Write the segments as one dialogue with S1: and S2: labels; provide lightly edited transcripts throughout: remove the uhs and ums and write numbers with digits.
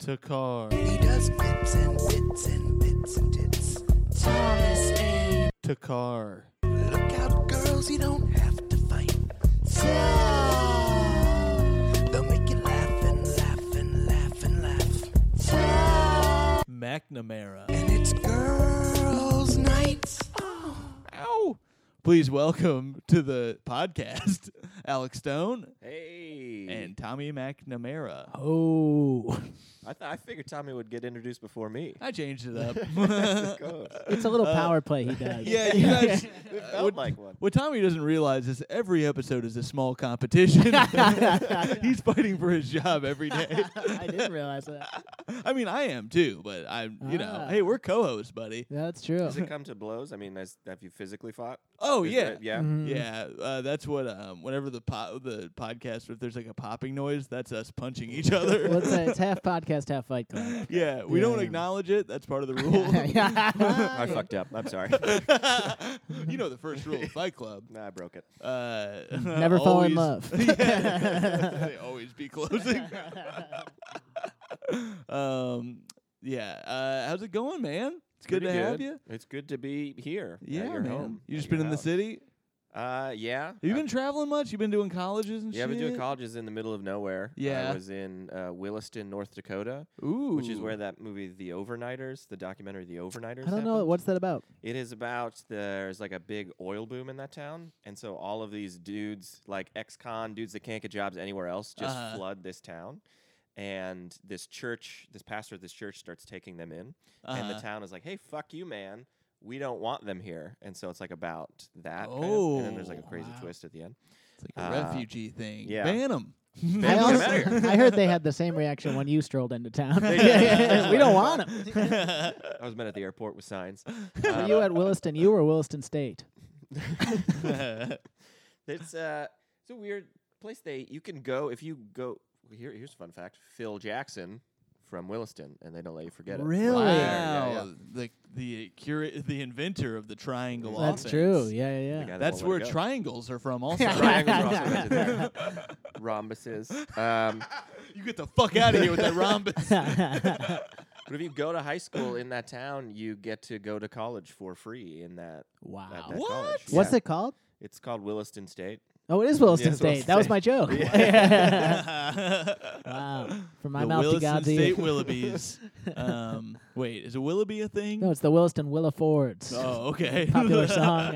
S1: Takar.
S2: He does bits and bits and bits and tits. Thomas A.
S1: Takar.
S2: Look out, girls, you don't have to fight. They'll make you laugh and laugh and laugh and laugh.
S1: McNamara.
S2: And it's girls' night.
S1: Ow. Please welcome to the podcast, Alex Stone
S3: Hey.
S1: and Tommy McNamara.
S4: Oh,
S3: I figured Tommy would get introduced before me.
S1: I changed it up.
S4: it's a little power play he does.
S1: Yeah, you guys.
S3: It felt like one.
S1: What Tommy doesn't realize is every episode is a small competition. He's fighting for his job every day.
S4: I didn't realize that.
S1: I mean, I am too, but I'm, hey, we're co-hosts, buddy.
S4: That's true.
S3: Does it come to blows? I mean, have you physically fought?
S1: Oh,
S3: Is
S1: yeah.
S3: it- yeah.
S4: Mhm.
S1: Yeah, that's what. Whenever the podcast, if there's like a popping noise, that's us punching each other.
S4: Well, it's half podcast, half Fight Club.
S1: Yeah, we don't
S4: Yeah.
S1: acknowledge it. That's part of the rule.
S3: I fucked up. I'm sorry.
S1: You know the first rule of Fight Club.
S3: Nah, I broke it.
S4: Never fall in
S1: always-
S4: love.
S1: Yeah. They always be closing. How's it going, man? It's good
S3: Pretty
S1: to have you.
S3: It's good to be here. at
S1: Yeah,
S3: your
S1: man.
S3: home.
S1: You
S3: at
S1: just
S3: your
S1: been in the
S3: house.
S1: city?
S3: Yeah.
S1: Have you been traveling much? You been doing colleges and
S3: Yeah,
S1: shit?
S3: I've been doing colleges in the middle of nowhere.
S1: Yeah.
S3: I was in Williston, North Dakota,
S1: Ooh.
S3: which is where that movie, The Overnighters, the documentary The Overnighters
S4: I don't know.
S3: happened.
S4: What's that about?
S3: It is about there's like a big oil boom in that town, and so all of these dudes, like ex-con dudes that can't get jobs anywhere else, just flood this town. And this pastor of this church starts taking them in, and the town is like, "Hey, fuck you, man. We don't want them here." And so it's like about that. kind of, and then there's like a crazy
S4: wow.
S3: twist at the end.
S1: It's like a refugee thing.
S3: yeah.
S1: Ban them.
S4: I heard they had the same reaction when you strolled into town.
S3: did.
S4: We don't want them.
S3: I was met at the airport with signs.
S4: Were you at Williston U or Williston State?
S3: It's a weird place. You can go if you go. Here's a fun fact: Phil Jackson from Williston, and they don't let you forget it.
S4: Really?
S1: Wow.
S3: Yeah.
S1: The inventor of the triangle
S4: That's
S1: offense.
S4: true. Yeah,
S3: The
S4: yeah,
S3: guy that
S1: That's
S3: won't
S1: where
S3: let it go.
S1: triangles are from also.
S3: Triangles are also invented there. Rhombuses.
S1: You get the fuck out of here with that rhombus.
S4: yeah.
S3: But if you go to high school in that town, you get to go to college for free in that.
S4: Wow.
S3: That
S1: What?
S3: college.
S4: What's
S3: Yeah.
S4: it called?
S3: It's called Williston State.
S4: Oh, it is Williston
S3: Yes,
S4: State.
S3: Williston
S4: That was
S3: State.
S4: my joke.
S1: Wow.
S4: Wow. From my
S1: The
S4: mouth to
S1: Williston
S4: God's
S1: State
S4: ear.
S1: Willoughbys. Wait, is a Willoughby a thing?
S4: No, it's the Williston Willafords.
S1: Oh, okay.
S4: Popular song.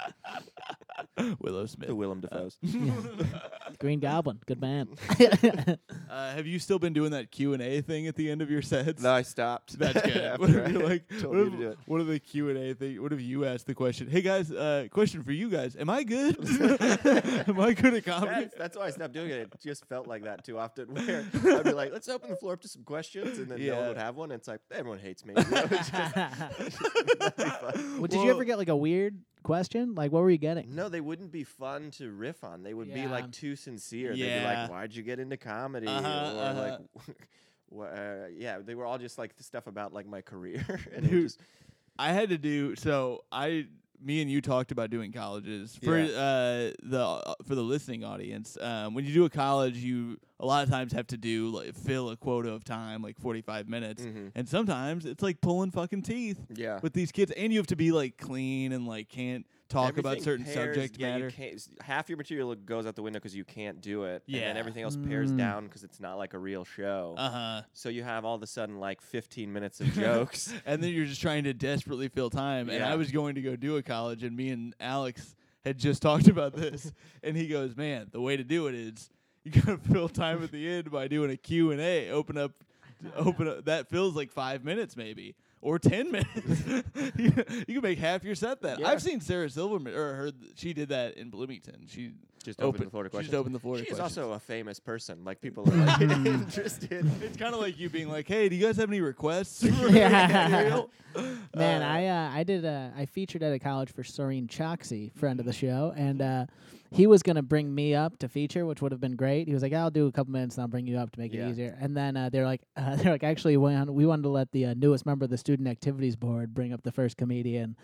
S1: Willow Smith.
S3: The Willem Dafoes.
S4: Green Goblin. Good man.
S1: Have you still been doing that Q&A thing at the end of your sets?
S3: No, I stopped.
S1: That's good.
S3: After
S1: What if
S3: I
S1: you're like,
S3: told
S1: what
S3: you
S1: if,
S3: to do it.
S1: what if the Q&A thing? What if you ask the question? Hey guys, question for you guys. Am I good? Am I good at comedy?
S3: That's why I stopped doing it. It just felt like that too often. Where I'd be like, "Let's open the floor up to some questions," and then no
S1: Yeah.
S3: one would have one. And it's like everyone hates me. You know, it's just- that'd be fun.
S4: Well, did you ever get like a weird question? Like, what were you getting?
S3: No, they wouldn't be fun to riff on. They would be
S4: Yeah.
S3: like too sincere. They'd be
S1: Yeah.
S3: like, "Why'd you get into comedy?" Or like, yeah, they were all just like the stuff about like my career. And it
S1: Dude.
S3: just,
S1: I had to do so. Me and you talked about doing colleges for the listening audience. When you do a college, you a lot of times have to do fill a quota of time, like 45 minutes, and sometimes it's like pulling fucking teeth
S3: yeah.
S1: with these kids, and you have to be like clean and like can't talk about
S3: Everything
S1: certain
S3: pairs-
S1: subject
S3: yeah,
S1: matter.
S3: You can't, half your material goes out the window because you can't do it. And
S1: Yeah.
S3: then everything else pairs down because it's not like a real show. So you have all of a sudden like 15 minutes of jokes.
S1: And then you're just trying to desperately fill time. And
S3: Yeah.
S1: I was going to go do a college, and me and Alex had just talked about this, and he goes, "Man, the way to do it is you gotta fill time at the end by doing a Q&A. Open up. That fills like 5 minutes maybe." Or 10 minutes. You can make half your set that.
S3: Yeah.
S1: I've seen Sarah Silverman, or she did that in Bloomington. She
S3: Just open the floor to
S1: She
S3: questions.
S1: just opened the floor to
S3: She's
S1: questions.
S3: also a famous person. Like people are like interested.
S1: It's kind of like you being like, "Hey, do you guys have any requests?"
S4: Yeah. Man, I featured at a college for Soreen Choksy, friend of the show, and he was gonna bring me up to feature, which would have been great. He was like, "I'll do a couple minutes and I'll bring you up to make
S3: Yeah.
S4: it easier." And then they're like, actually, we wanted to let the newest member of the student activities board bring up the first comedian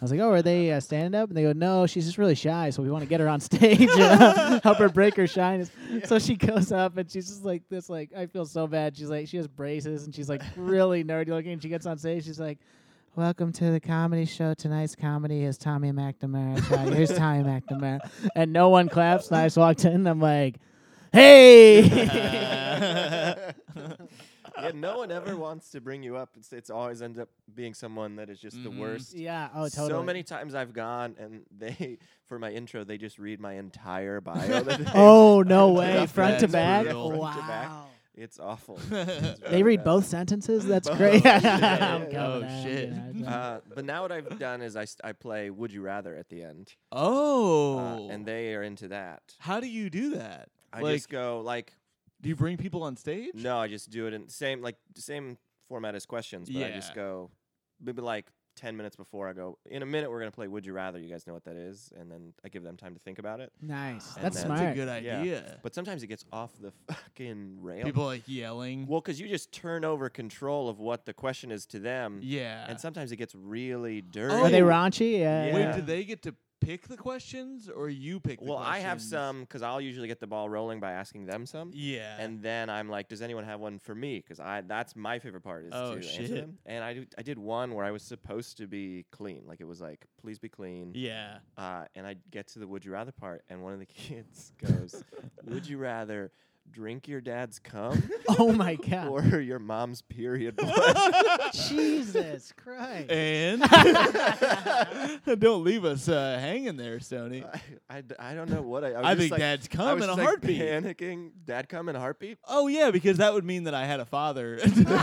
S4: was like, "Oh, are they standing up?" And they go, "No, she's just really shy, so we want to get her on stage, help her break her shyness." So she goes up and she's just like this, like I feel so bad. She's like, she has braces and she's like really nerdy looking. And she gets on stage, she's like, "Welcome to the comedy show. Tonight's comedy is Tommy McNamara. Here's Tommy McNamara." And no one claps. And I just walked in and I'm like, "Hey!"
S3: Yeah, no one ever wants to bring you up. It's always ends up being someone that is just the worst.
S4: Yeah. Oh, totally.
S3: So many times I've gone and they, for my intro, they just read my entire bio. that they-
S4: Oh, no way.
S1: That's
S4: Front to back?
S1: brutal.
S3: Yeah, front to back.
S4: Wow.
S3: It's awful.
S4: They read both sentences? That's
S3: Both.
S4: great.
S3: Yeah.
S4: I'm
S1: Oh,
S4: coming,
S1: shit.
S3: But now what I've done is I play Would You Rather at the end.
S1: Oh.
S3: And they are into that.
S1: How do you do that?
S3: I
S1: like,
S3: just go like,
S1: do you bring people on stage?
S3: no, I just do it in same format as questions, but I just
S1: Yeah.
S3: go maybe like 10 minutes before. I go, in a minute we're gonna play Would You Rather. You guys know what that is, and then I give them time to think about it.
S4: Nice.
S3: And
S4: That's
S3: then-
S4: smart.
S1: That's a good
S3: Yeah.
S1: idea.
S3: But sometimes it gets off the fucking rail.
S1: People like yelling.
S3: Well, because you just turn over control of what the question is to them,
S1: Yeah.
S3: and sometimes it gets really dirty.
S4: Are they
S1: Oh.
S4: raunchy? Yeah.
S3: Yeah.
S1: Wait, do they get to pick the questions or you pick the
S3: Well, I
S1: questions?
S3: have some because I'll usually get the ball rolling by asking them some.
S1: Yeah.
S3: And then I'm like, does anyone have one for me? Because that's my favorite part is
S1: Oh,
S3: to
S1: shit.
S3: answer them. And I did one where I was supposed to be clean. Like it was like, please be clean.
S1: yeah.
S3: And I get to the would you rather part, and one of the kids goes, "Would you rather drink your dad's cum
S4: Oh, my God.
S3: or your mom's period blood?"
S4: Jesus Christ.
S1: And don't leave us hanging there, Stoney.
S3: I don't know what I was
S1: I
S3: just
S1: think
S3: like,
S1: Dad's
S3: I
S1: cum
S3: was
S1: in a
S3: just, like,
S1: heartbeat.
S3: panicking. Dad cum in a heartbeat?
S1: Oh yeah, because that would mean that I had a father.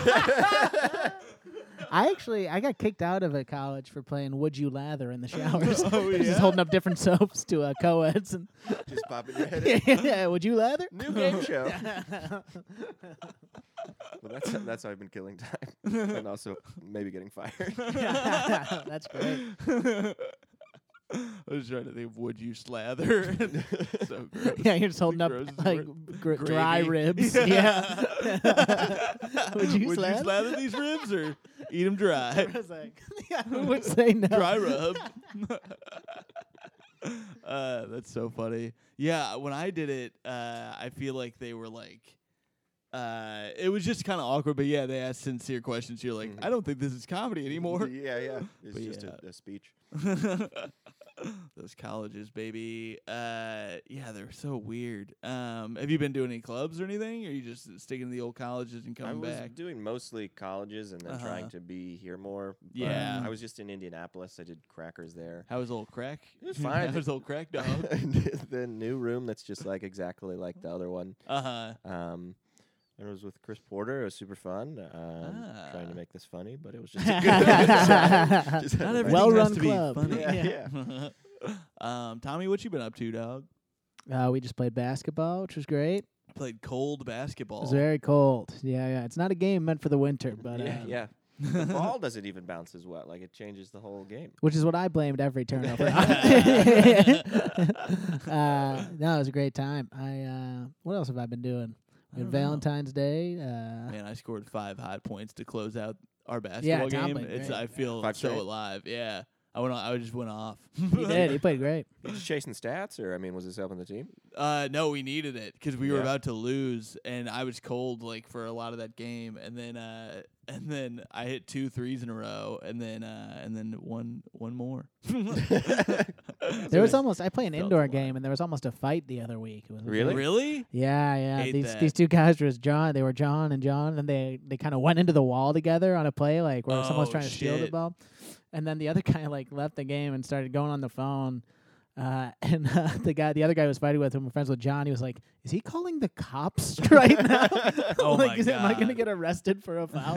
S4: I got kicked out of a college for playing Would You Lather in the showers.
S1: Oh, yeah?
S4: Just holding up different soaps to co-eds. And
S3: Just popping your head in.
S4: yeah, Would You Lather?
S3: New game show. Well, that's how I've been killing time, and also maybe getting fired.
S4: That's great.
S1: I was trying to think of would you slather? So gross.
S4: Yeah, you're just holding up
S1: Gross is
S4: like
S1: wor-
S4: dry
S1: gravy.
S4: ribs.
S1: Yeah.
S4: Yeah. Would you
S1: Would
S4: slather?
S1: you slather these ribs or eat them dry?
S4: I was like, yeah, who would say no?
S1: Dry rub. That's so funny. Yeah, when I did it, I feel like they were like, it was just kind of awkward. But yeah, they asked sincere questions. You're like,
S3: Mhm.
S1: I don't think this is comedy anymore.
S3: Yeah. It's
S1: But
S3: just
S1: yeah.
S3: a speech.
S1: Those colleges, baby. Yeah, they're so weird. Have you been doing any clubs or anything? Or are you just sticking to the old colleges and
S3: I
S1: coming
S3: was
S1: back?
S3: doing mostly colleges and then trying
S1: Uh-huh.
S3: to be here more. but
S1: Yeah.
S3: I was just in Indianapolis. I did Crackers there.
S1: How was old crack?
S3: It was fine.
S1: How was old crack dog?
S3: The new room that's just like exactly like the other one.
S1: Uh-huh.
S3: It was with Chris Porter. It was super fun. Trying to
S1: Ah.
S3: make this funny, but it was just a good time. Just had
S1: Not
S3: a
S1: everything
S4: Well-run
S1: has to be
S4: club.
S1: funny.
S3: Yeah.
S1: Tommy, what you been up to, dog?
S4: We just played basketball, which was great.
S1: Played cold basketball.
S4: It was very cold. Yeah. It's not a game meant for the winter, but
S3: Yeah. The ball doesn't even bounce as well. Like it changes the whole game.
S4: which is what I blamed every turnover on. No, it was a great time. What else have I been doing? We had
S1: don't know.
S4: Valentine's Day.
S1: Man, I scored 5 high points to close out our basketball
S4: Tom
S1: game.
S4: played
S1: It's
S4: great.
S1: I feel
S3: 5
S1: so
S3: straight?
S1: alive. Yeah. I just went off.
S4: He did. He played great.
S3: You just chasing stats, or I mean, was this helping the team?
S1: No, we needed it because we were
S3: Yeah.
S1: about to lose, and I was cold like for a lot of that game, and then I hit 2 threes in a row, and then one more.
S4: There was almost. I play an
S1: Felt
S4: indoor
S1: alive.
S4: game, and there was almost a fight the other week. It was
S3: Really?
S1: Really?
S4: Yeah.
S1: Hate
S4: These
S1: that.
S4: two guys were John. They were John, and they kind of went into the wall together on a play, like where someone was
S1: Oh,
S4: trying to steal the
S1: shit.
S4: ball, and then the other guy like left the game and started going on the phone. And the other guy who was fighting with, whom I'm friends with, John, he was like, "Is he calling the cops right now?
S1: Oh
S4: like,
S1: my
S4: am I gonna
S1: God.
S4: get arrested for a foul?"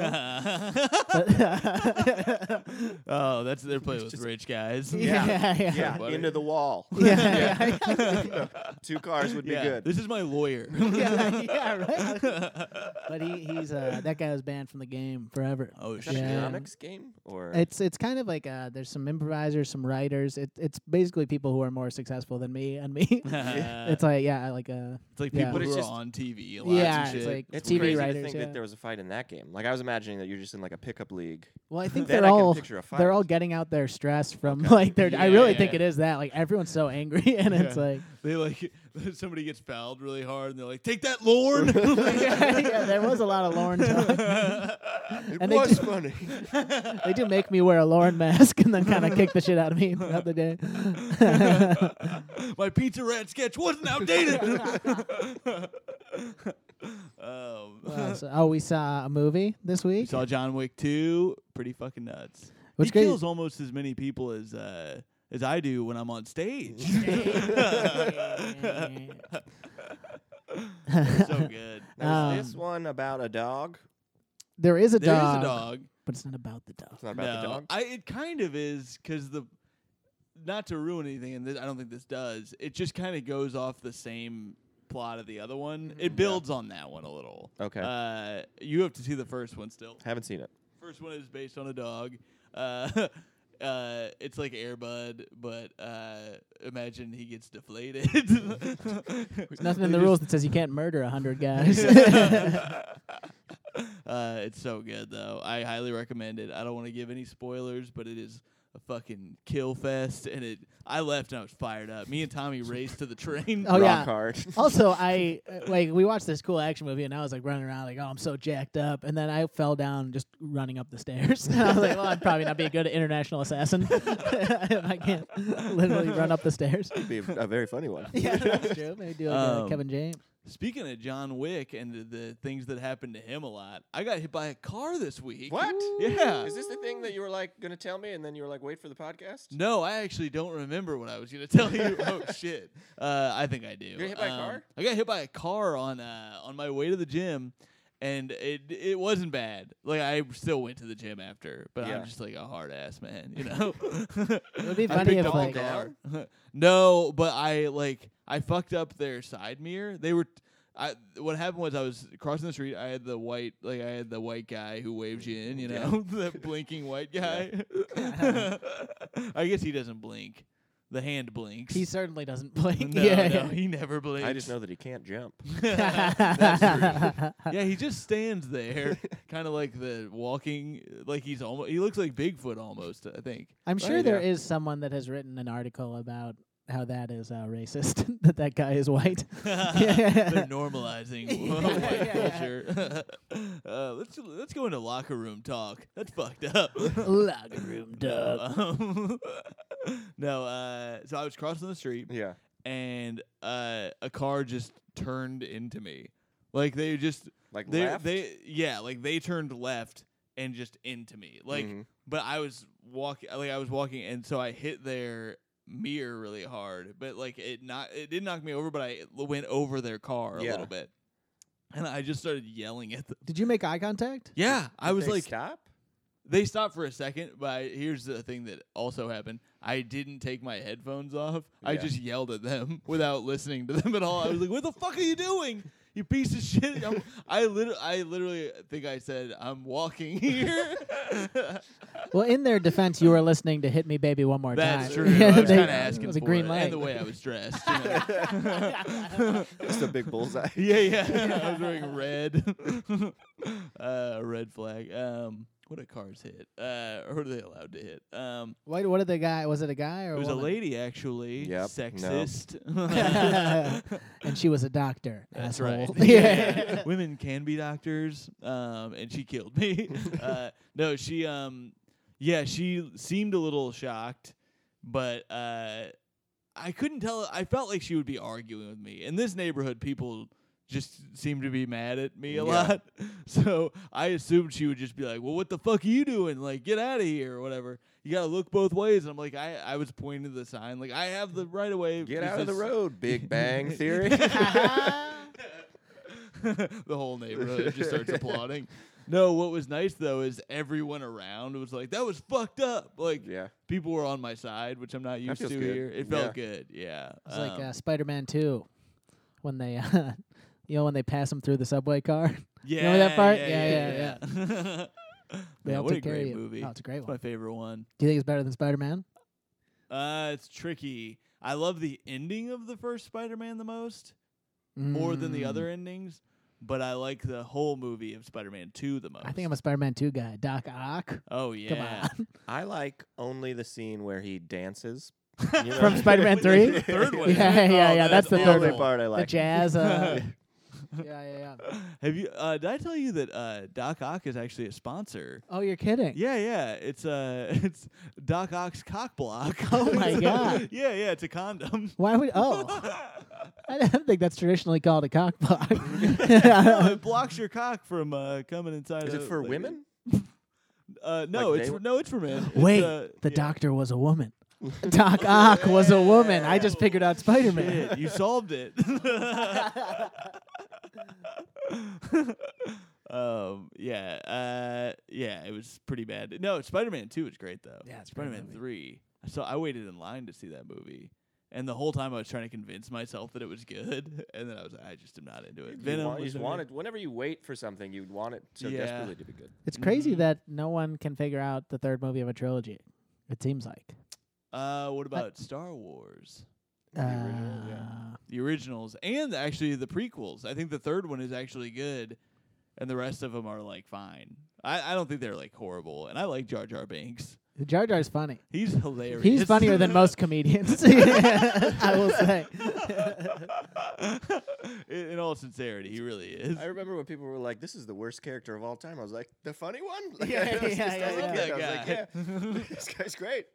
S1: Oh, that's they're playing
S3: It's
S1: with
S3: just-
S1: rich guys.
S4: Yeah.
S3: Yeah,
S1: funny.
S3: into the wall.
S4: Yeah.
S3: 2 cars would be
S1: Yeah,
S3: good.
S1: this is my lawyer.
S4: yeah, right. But he's that guy was banned from the game forever.
S1: Oh
S3: Is that
S1: shit.
S3: a
S4: Yeah.
S3: comics game or?
S4: It's kind of like there's some improvisers, some writers. It's basically people who are more successful than me and me. It's like
S1: It's like
S4: Yeah.
S1: people
S3: But
S1: who
S3: it's
S1: are
S3: just-
S1: on TV. A lot
S4: Yeah,
S1: of
S4: it's
S1: shit.
S4: like
S3: It's
S4: TV
S3: crazy
S4: writers.
S3: to think
S4: yeah.
S3: that there was a fight in that game. Like I was imagining that you're just in like a pickup league.
S4: Well, I think
S3: Then
S4: they're
S3: I can
S4: all
S3: picture a fight.
S4: they're all getting out their stress from
S3: Okay.
S4: like their. I
S1: Yeah,
S4: really think
S1: yeah.
S4: it is that like everyone's so angry and it's
S1: Yeah.
S4: like
S1: They like somebody gets fouled really hard and they're like, "Take that, Lorne."
S4: yeah, there was a lot of Lauren talk.
S3: It
S4: And they
S3: was
S4: do-
S3: funny.
S4: They do make me wear a Lauren mask and then kind of kick the shit out of me throughout the day.
S1: My Pizza Rat sketch wasn't outdated.
S4: We saw a movie this
S1: We
S4: week.
S1: saw John Wick 2. Pretty fucking nuts.
S4: What's
S1: he
S4: great-
S1: kills almost as many people as I do when I'm on stage. So good.
S3: Now, is this
S4: Um,
S3: one about a dog?
S4: There is a
S1: There is
S4: dog,
S1: a dog.
S4: but it's not about the dog.
S3: It's not about the dog.
S1: It kind of is because not to ruin anything, and I don't think this does. It just kind of goes off the same plot of the other one. It builds on that one a little.
S3: Okay.
S1: You have to see the first one still.
S3: Haven't seen it.
S1: First one is based on a dog. It's like Air Bud, but imagine he gets deflated.
S4: There's nothing in the rules that says you can't murder 100 guys.
S1: It's so good though. I highly recommend it. I don't want to give any spoilers, but it is a fucking kill fest, and I left and I was fired up. Me and Tommy raced to the train.
S4: Oh, yeah.
S3: Rock hard.
S4: Also, we watched this cool action movie, and I was like running around like, oh, I'm so jacked up, and then I fell down just running up the stairs. And I was like, well, I'd probably not be a good international assassin if I can't literally run up the stairs.
S3: It'd be a very funny one.
S4: Yeah, that's true. Maybe do like Kevin James.
S1: Speaking of John Wick and the things that happened to him a lot, I got hit by a car this week.
S3: What?
S1: Yeah.
S3: Is this the thing that you were like going to tell me and then you were like, wait for the podcast?
S1: No, I actually don't remember what I was going to tell you. Oh shit! I think I do.
S3: You got hit by a car?
S1: I got hit by a car on my way to the gym, and it wasn't bad. Like I still went to the gym after, but
S3: Yeah.
S1: I'm just like a hard ass man, you know.
S4: It would be
S1: I
S4: funny
S1: picked
S4: if
S1: up the
S4: like
S1: car. No, but I fucked up their side mirror. They were. What happened was I was crossing the street. I had the white guy who waves you in, you know, the blinking white guy. I guess he doesn't blink. The hand blinks.
S4: he certainly doesn't blink.
S1: no,
S4: yeah,
S1: no, he never blinks.
S3: I just know that he can't jump.
S1: That's true. Yeah, he just stands there, kind of like the walking, like he looks like Bigfoot almost. I think.
S4: I'm sure
S3: Right,
S4: there
S3: yeah.
S4: is someone that has written an article about how that is racist, that guy is white.
S1: They're normalizing white
S4: Yeah.
S1: culture. Let's go into locker room talk. That's fucked up.
S4: Locker room dog.
S1: No, so I was crossing the street
S3: Yeah.
S1: and a car just turned into me. Like they just
S3: Like
S1: they
S3: left?
S1: they turned left and just into me. Like
S3: Mhm.
S1: but I was walking and so I hit their mirror really hard, but like it didn't knock me over, but I went over their car a
S3: Yeah.
S1: little bit. And I just started yelling at them.
S4: Did you make eye contact?
S1: Yeah, I was
S3: They
S1: like
S3: stop?
S1: they stopped for a second, but here's the thing that also happened. I didn't take my headphones off. I
S3: Yeah.
S1: just yelled at them without listening to them at all. I was like, "What the fuck are you doing? You piece of shit!" I literally think I said, "I'm walking here."
S4: Well, in their defense, you were listening to "Hit Me, Baby, One More
S1: That's
S4: Time."
S1: true. I was
S4: They-
S1: kind of asking
S4: It was a
S1: for
S4: green
S1: it,
S4: light.
S1: and the way I was dressed. You know?
S3: Just a big bullseye.
S1: Yeah. I was wearing red, a red flag. What do cars hit? Or are they allowed to hit?
S4: What did the guy? Was it a guy or
S1: It was a
S4: woman?
S1: lady, actually.
S3: Yep.
S1: Sexist.
S4: And she was a doctor.
S1: That's
S4: asshole.
S1: right.
S4: Yeah.
S1: Women can be doctors, and she killed me. No, she she seemed a little shocked, but I couldn't tell. I felt like she would be arguing with me. In this neighborhood, people just seem to be mad at me a
S3: Yeah.
S1: lot. So I assumed she would just be like, "Well, what the fuck are you doing? Like, get out of here," or whatever. You gotta look both ways. And I'm like, I was pointing to the sign, like, I have the right of way.
S3: Get
S1: Is
S3: out of the
S1: this-
S3: road, Big Bang Theory.
S1: The whole neighborhood just starts applauding. No, what was nice though is everyone around was like, "That was fucked up." Like
S3: Yeah.
S1: people were on my side, which I'm not used to
S3: feels good.
S1: here. It felt good. Yeah.
S4: It's like Spider-Man 2 when they, when they pass him through the subway car.
S1: yeah,
S4: remember that part?
S1: Yeah.
S4: They
S1: Yeah,
S4: all
S1: what a
S4: took care of
S1: great
S4: you.
S1: movie.
S4: Oh, it's a great
S1: It's
S4: one.
S1: my favorite one.
S4: Do you think it's better than Spider-Man?
S1: It's tricky. I love the ending of the first Spider-Man the most. more than the other endings, but I like the whole movie of Spider-Man 2 the most.
S4: I think I'm a Spider-Man 2 guy. Doc Ock.
S1: Oh yeah.
S4: Come on.
S3: I like only the scene where he dances.
S4: From Spider-Man 3?
S1: The third one.
S4: Yeah, that's the
S3: the
S4: third
S3: only
S4: one.
S3: part I
S4: The
S3: like.
S4: jazz. Yeah.
S1: Have you? Did I tell you that Doc Ock is actually a sponsor?
S4: Oh, you're kidding.
S1: Yeah. It's Doc Ock's cock block.
S4: Oh, my God.
S1: Yeah. It's a condom.
S4: Why would? Oh, I don't think that's traditionally called a cock block.
S1: No, it blocks your cock from coming inside.
S3: Is it for women?
S1: No,
S3: Like
S1: it's for men.
S4: Wait,
S1: It's,
S4: the
S1: yeah.
S4: doctor was a woman. Doc Ock was a woman. I just figured out Spider-Man.
S1: Shit, you solved it. Yeah, it was pretty bad. No, Spider-Man 2 is great though.
S4: Yeah, it's a great
S1: Spider-Man
S4: movie.
S1: 3. So I waited in line to see that movie. And the whole time I was trying to convince myself that it was good, and then I just am not into it. Venom
S3: You
S1: was
S3: just want it. Whenever you wait for something, you want it so
S1: Yeah.
S3: desperately to be good.
S4: It's crazy
S1: Mhm.
S4: that no one can figure out the third movie of a trilogy. It seems like.
S1: What about Star Wars?
S3: The original, yeah.
S1: The originals and actually the prequels. I think the third one is actually good, and the rest of them are like fine. I don't think they're like horrible, and I like Jar Jar Binks.
S4: Jar Jar's funny.
S1: He's hilarious.
S4: He's funnier than most comedians. I will say.
S1: In all sincerity, he really is.
S3: I remember when people were like, "This is the worst character of all time." I was like, "The funny one?" Like,
S4: Yeah,
S3: I was
S4: yeah,
S3: just
S4: yeah,
S3: as a
S4: yeah.
S3: kid, I was
S1: That
S3: like,
S1: guy.
S3: "Yeah, this guy's great."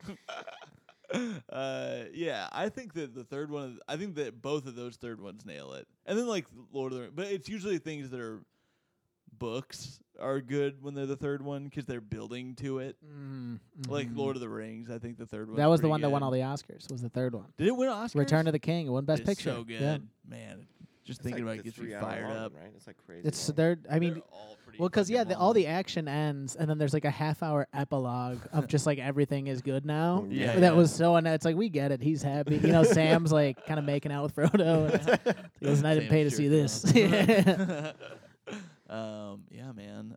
S1: Yeah, I think that the third one. I think that both of those third ones nail it, and then like Lord of the Rings. But it's usually things that are books are good when they're the third one because they're building to it. Like Lord of the Rings, I think the third one.
S4: That was the one that won all the Oscars. Was the third one.
S1: Did it win Oscars?
S4: Return of the King. It won Best
S1: It's
S4: Picture.
S1: so good,
S4: Yeah.
S1: man. Just
S3: It's
S1: thinking
S3: like
S1: about it
S3: the
S1: gets me
S3: 3 hour
S1: fired
S3: long
S1: up.
S3: one, right? It's like crazy.
S4: It's
S3: long.
S4: they're. I mean,
S1: They're all pretty
S4: well, because yeah,
S1: fucking
S4: all
S1: long.
S4: the action ends, and then there's like a half-hour episode of just like everything is good now.
S1: Yeah,
S4: that
S1: yeah.
S4: was so. And it's like we get it. He's happy. You know, Sam's like kind of making out with Frodo. And he goes, "I didn't pay to
S1: Sam's
S4: see
S1: jerking
S4: this."
S1: Yeah, man.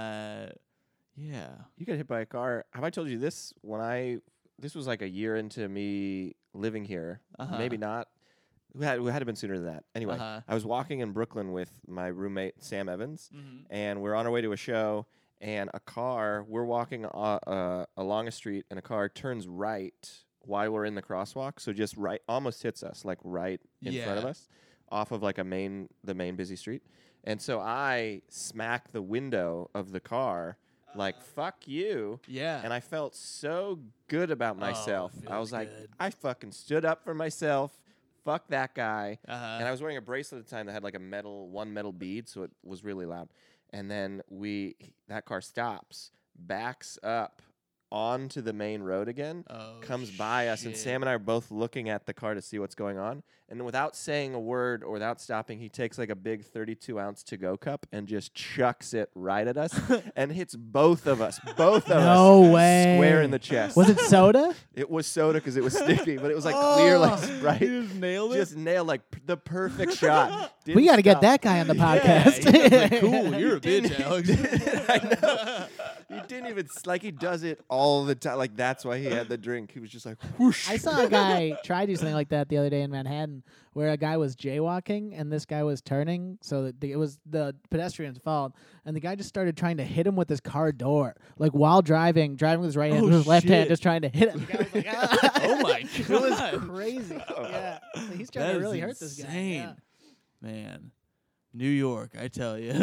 S1: Yeah.
S3: You got hit by a car. Have I told you this? This was like a year into me living here.
S1: Uh-huh.
S3: Maybe not. We had to been sooner than that. Anyway,
S1: Uh-huh.
S3: I was walking in Brooklyn with my roommate Sam Evans,
S1: Mm-hmm.
S3: and we're on our way to a show. And we're walking along a street, and a car turns right while we're in the crosswalk. So just right, almost hits us, like right in front of
S1: Yeah.
S3: us, off of like the main busy street. And so I smack the window of the car, like "fuck you."
S1: Yeah.
S3: And I felt so good about myself. I
S1: feels
S3: was like,
S1: good.
S3: I fucking stood up for myself. Fuck that guy.
S1: Uh-huh.
S3: And I was wearing a bracelet at the time that had like one metal bead, so it was really loud. And then that car stops, backs up onto the main road again, comes by us, and
S1: shit.
S3: Sam and I are both looking at the car to see what's going on. And then without saying a word or without stopping, he takes like a big 32-ounce to-go cup and just chucks it right at us and hits both of us
S4: No way.
S3: square in the chest.
S4: Was it soda?
S3: It was soda because it was sticky, but it was like clear like
S1: He
S3: Sprite.
S1: just nailed it.
S3: Just nailed like the perfect shot.
S4: We
S3: Didn't
S4: got to get
S3: stop.
S4: that guy on the
S1: Yeah,
S4: podcast.
S1: he was like, cool. You're a
S3: Didn't-
S1: bitch, Alex.
S3: I know. He didn't even like he does it all the time. Like that's why he had the drink. He was just like whoosh.
S4: I saw a guy try to do something like that the other day in Manhattan, where a guy was jaywalking and this guy was turning, so that it was the pedestrian's fault, and the guy just started trying to hit him with his car door, like while driving with his right hand,
S1: Oh,
S4: with his left hand,
S1: shit.
S4: just trying to hit him. The guy was like, "Ah."
S1: Oh my
S4: It was
S1: God.
S4: crazy. Yeah, so he's trying
S1: That
S4: to
S1: is
S4: really hurt this guy.
S1: insane.
S4: Yeah.
S1: Man. New York, I tell you.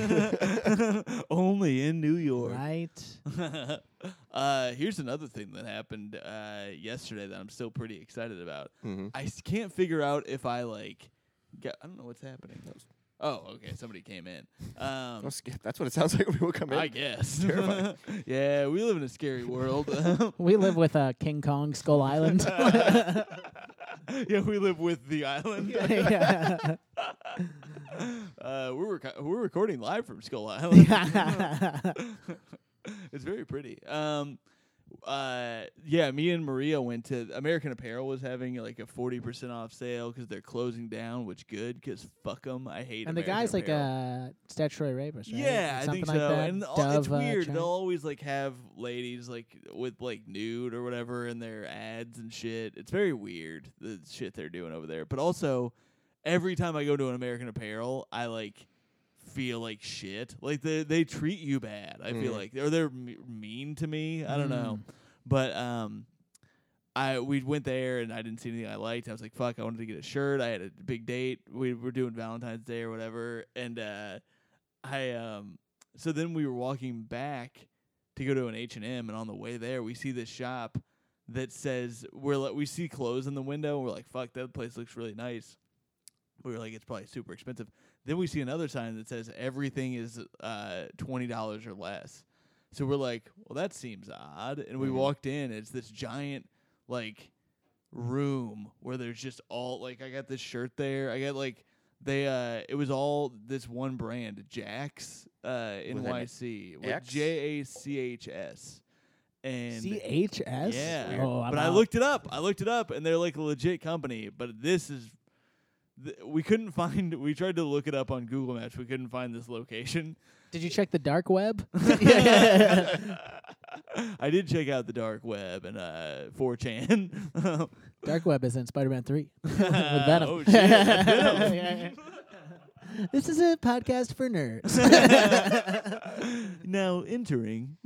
S1: Only in New York.
S4: Right.
S1: Here's another thing that happened yesterday that I'm still pretty excited about.
S3: Mhm.
S1: I can't figure out if I I don't know what's happening. Oh, okay. Somebody came in.
S3: Don't skip. That's what it sounds like when people come in.
S1: I guess.
S3: Terrifying.
S1: Yeah, we live in a scary world.
S4: We live with King Kong, Skull Island.
S1: Yeah, we live with the island.
S4: Yeah.
S1: We're recording live from Skull Island. It's very pretty. Yeah, me and Maria went to American Apparel was having like a 40% off sale because they're closing down, which good because fuck them. I hate.
S4: And the
S1: American
S4: guy's like
S1: Apparel.
S4: a statutory rapist, right?
S1: Yeah, I
S4: Something
S1: think
S4: like
S1: so.
S4: that.
S1: And it's
S4: Dove,
S1: weird.
S4: China.
S1: They'll always like have ladies like with like nude or whatever in their ads and shit. It's very weird the shit they're doing over there. But also, every time I go to an American Apparel, I like feel like shit. Like they treat you bad. I feel like or they're mean to me. I don't know. But we went there and I didn't see anything I liked. I was like, fuck, I wanted to get a shirt. I had a big date. We were doing Valentine's Day or whatever. And so then we were walking back to go to an H&M, and on the way there we see this shop that says we see clothes in the window, and we're like, fuck, that place looks really nice. We were like, it's probably super expensive. Then we see another sign that says everything is $20 or less. So we're like, well, that seems odd. And we walked in. It's this giant, like, room where there's just all, like, I got this shirt there. I got, like, it was all this one brand, Jax, NYC. With JACHS. And
S4: CHS?
S1: Yeah.
S4: Oh,
S1: but I looked it up. And they're, like, a legit company. But this is... we couldn't find. We tried to look it up on Google Maps. We couldn't find this location.
S4: Did you check the dark web?
S1: I did check out the dark web and 4chan.
S4: Dark web is in Spider-Man 3 with Venom.
S1: Oh shit! Venom.
S4: This is a podcast for nerds.
S1: Now entering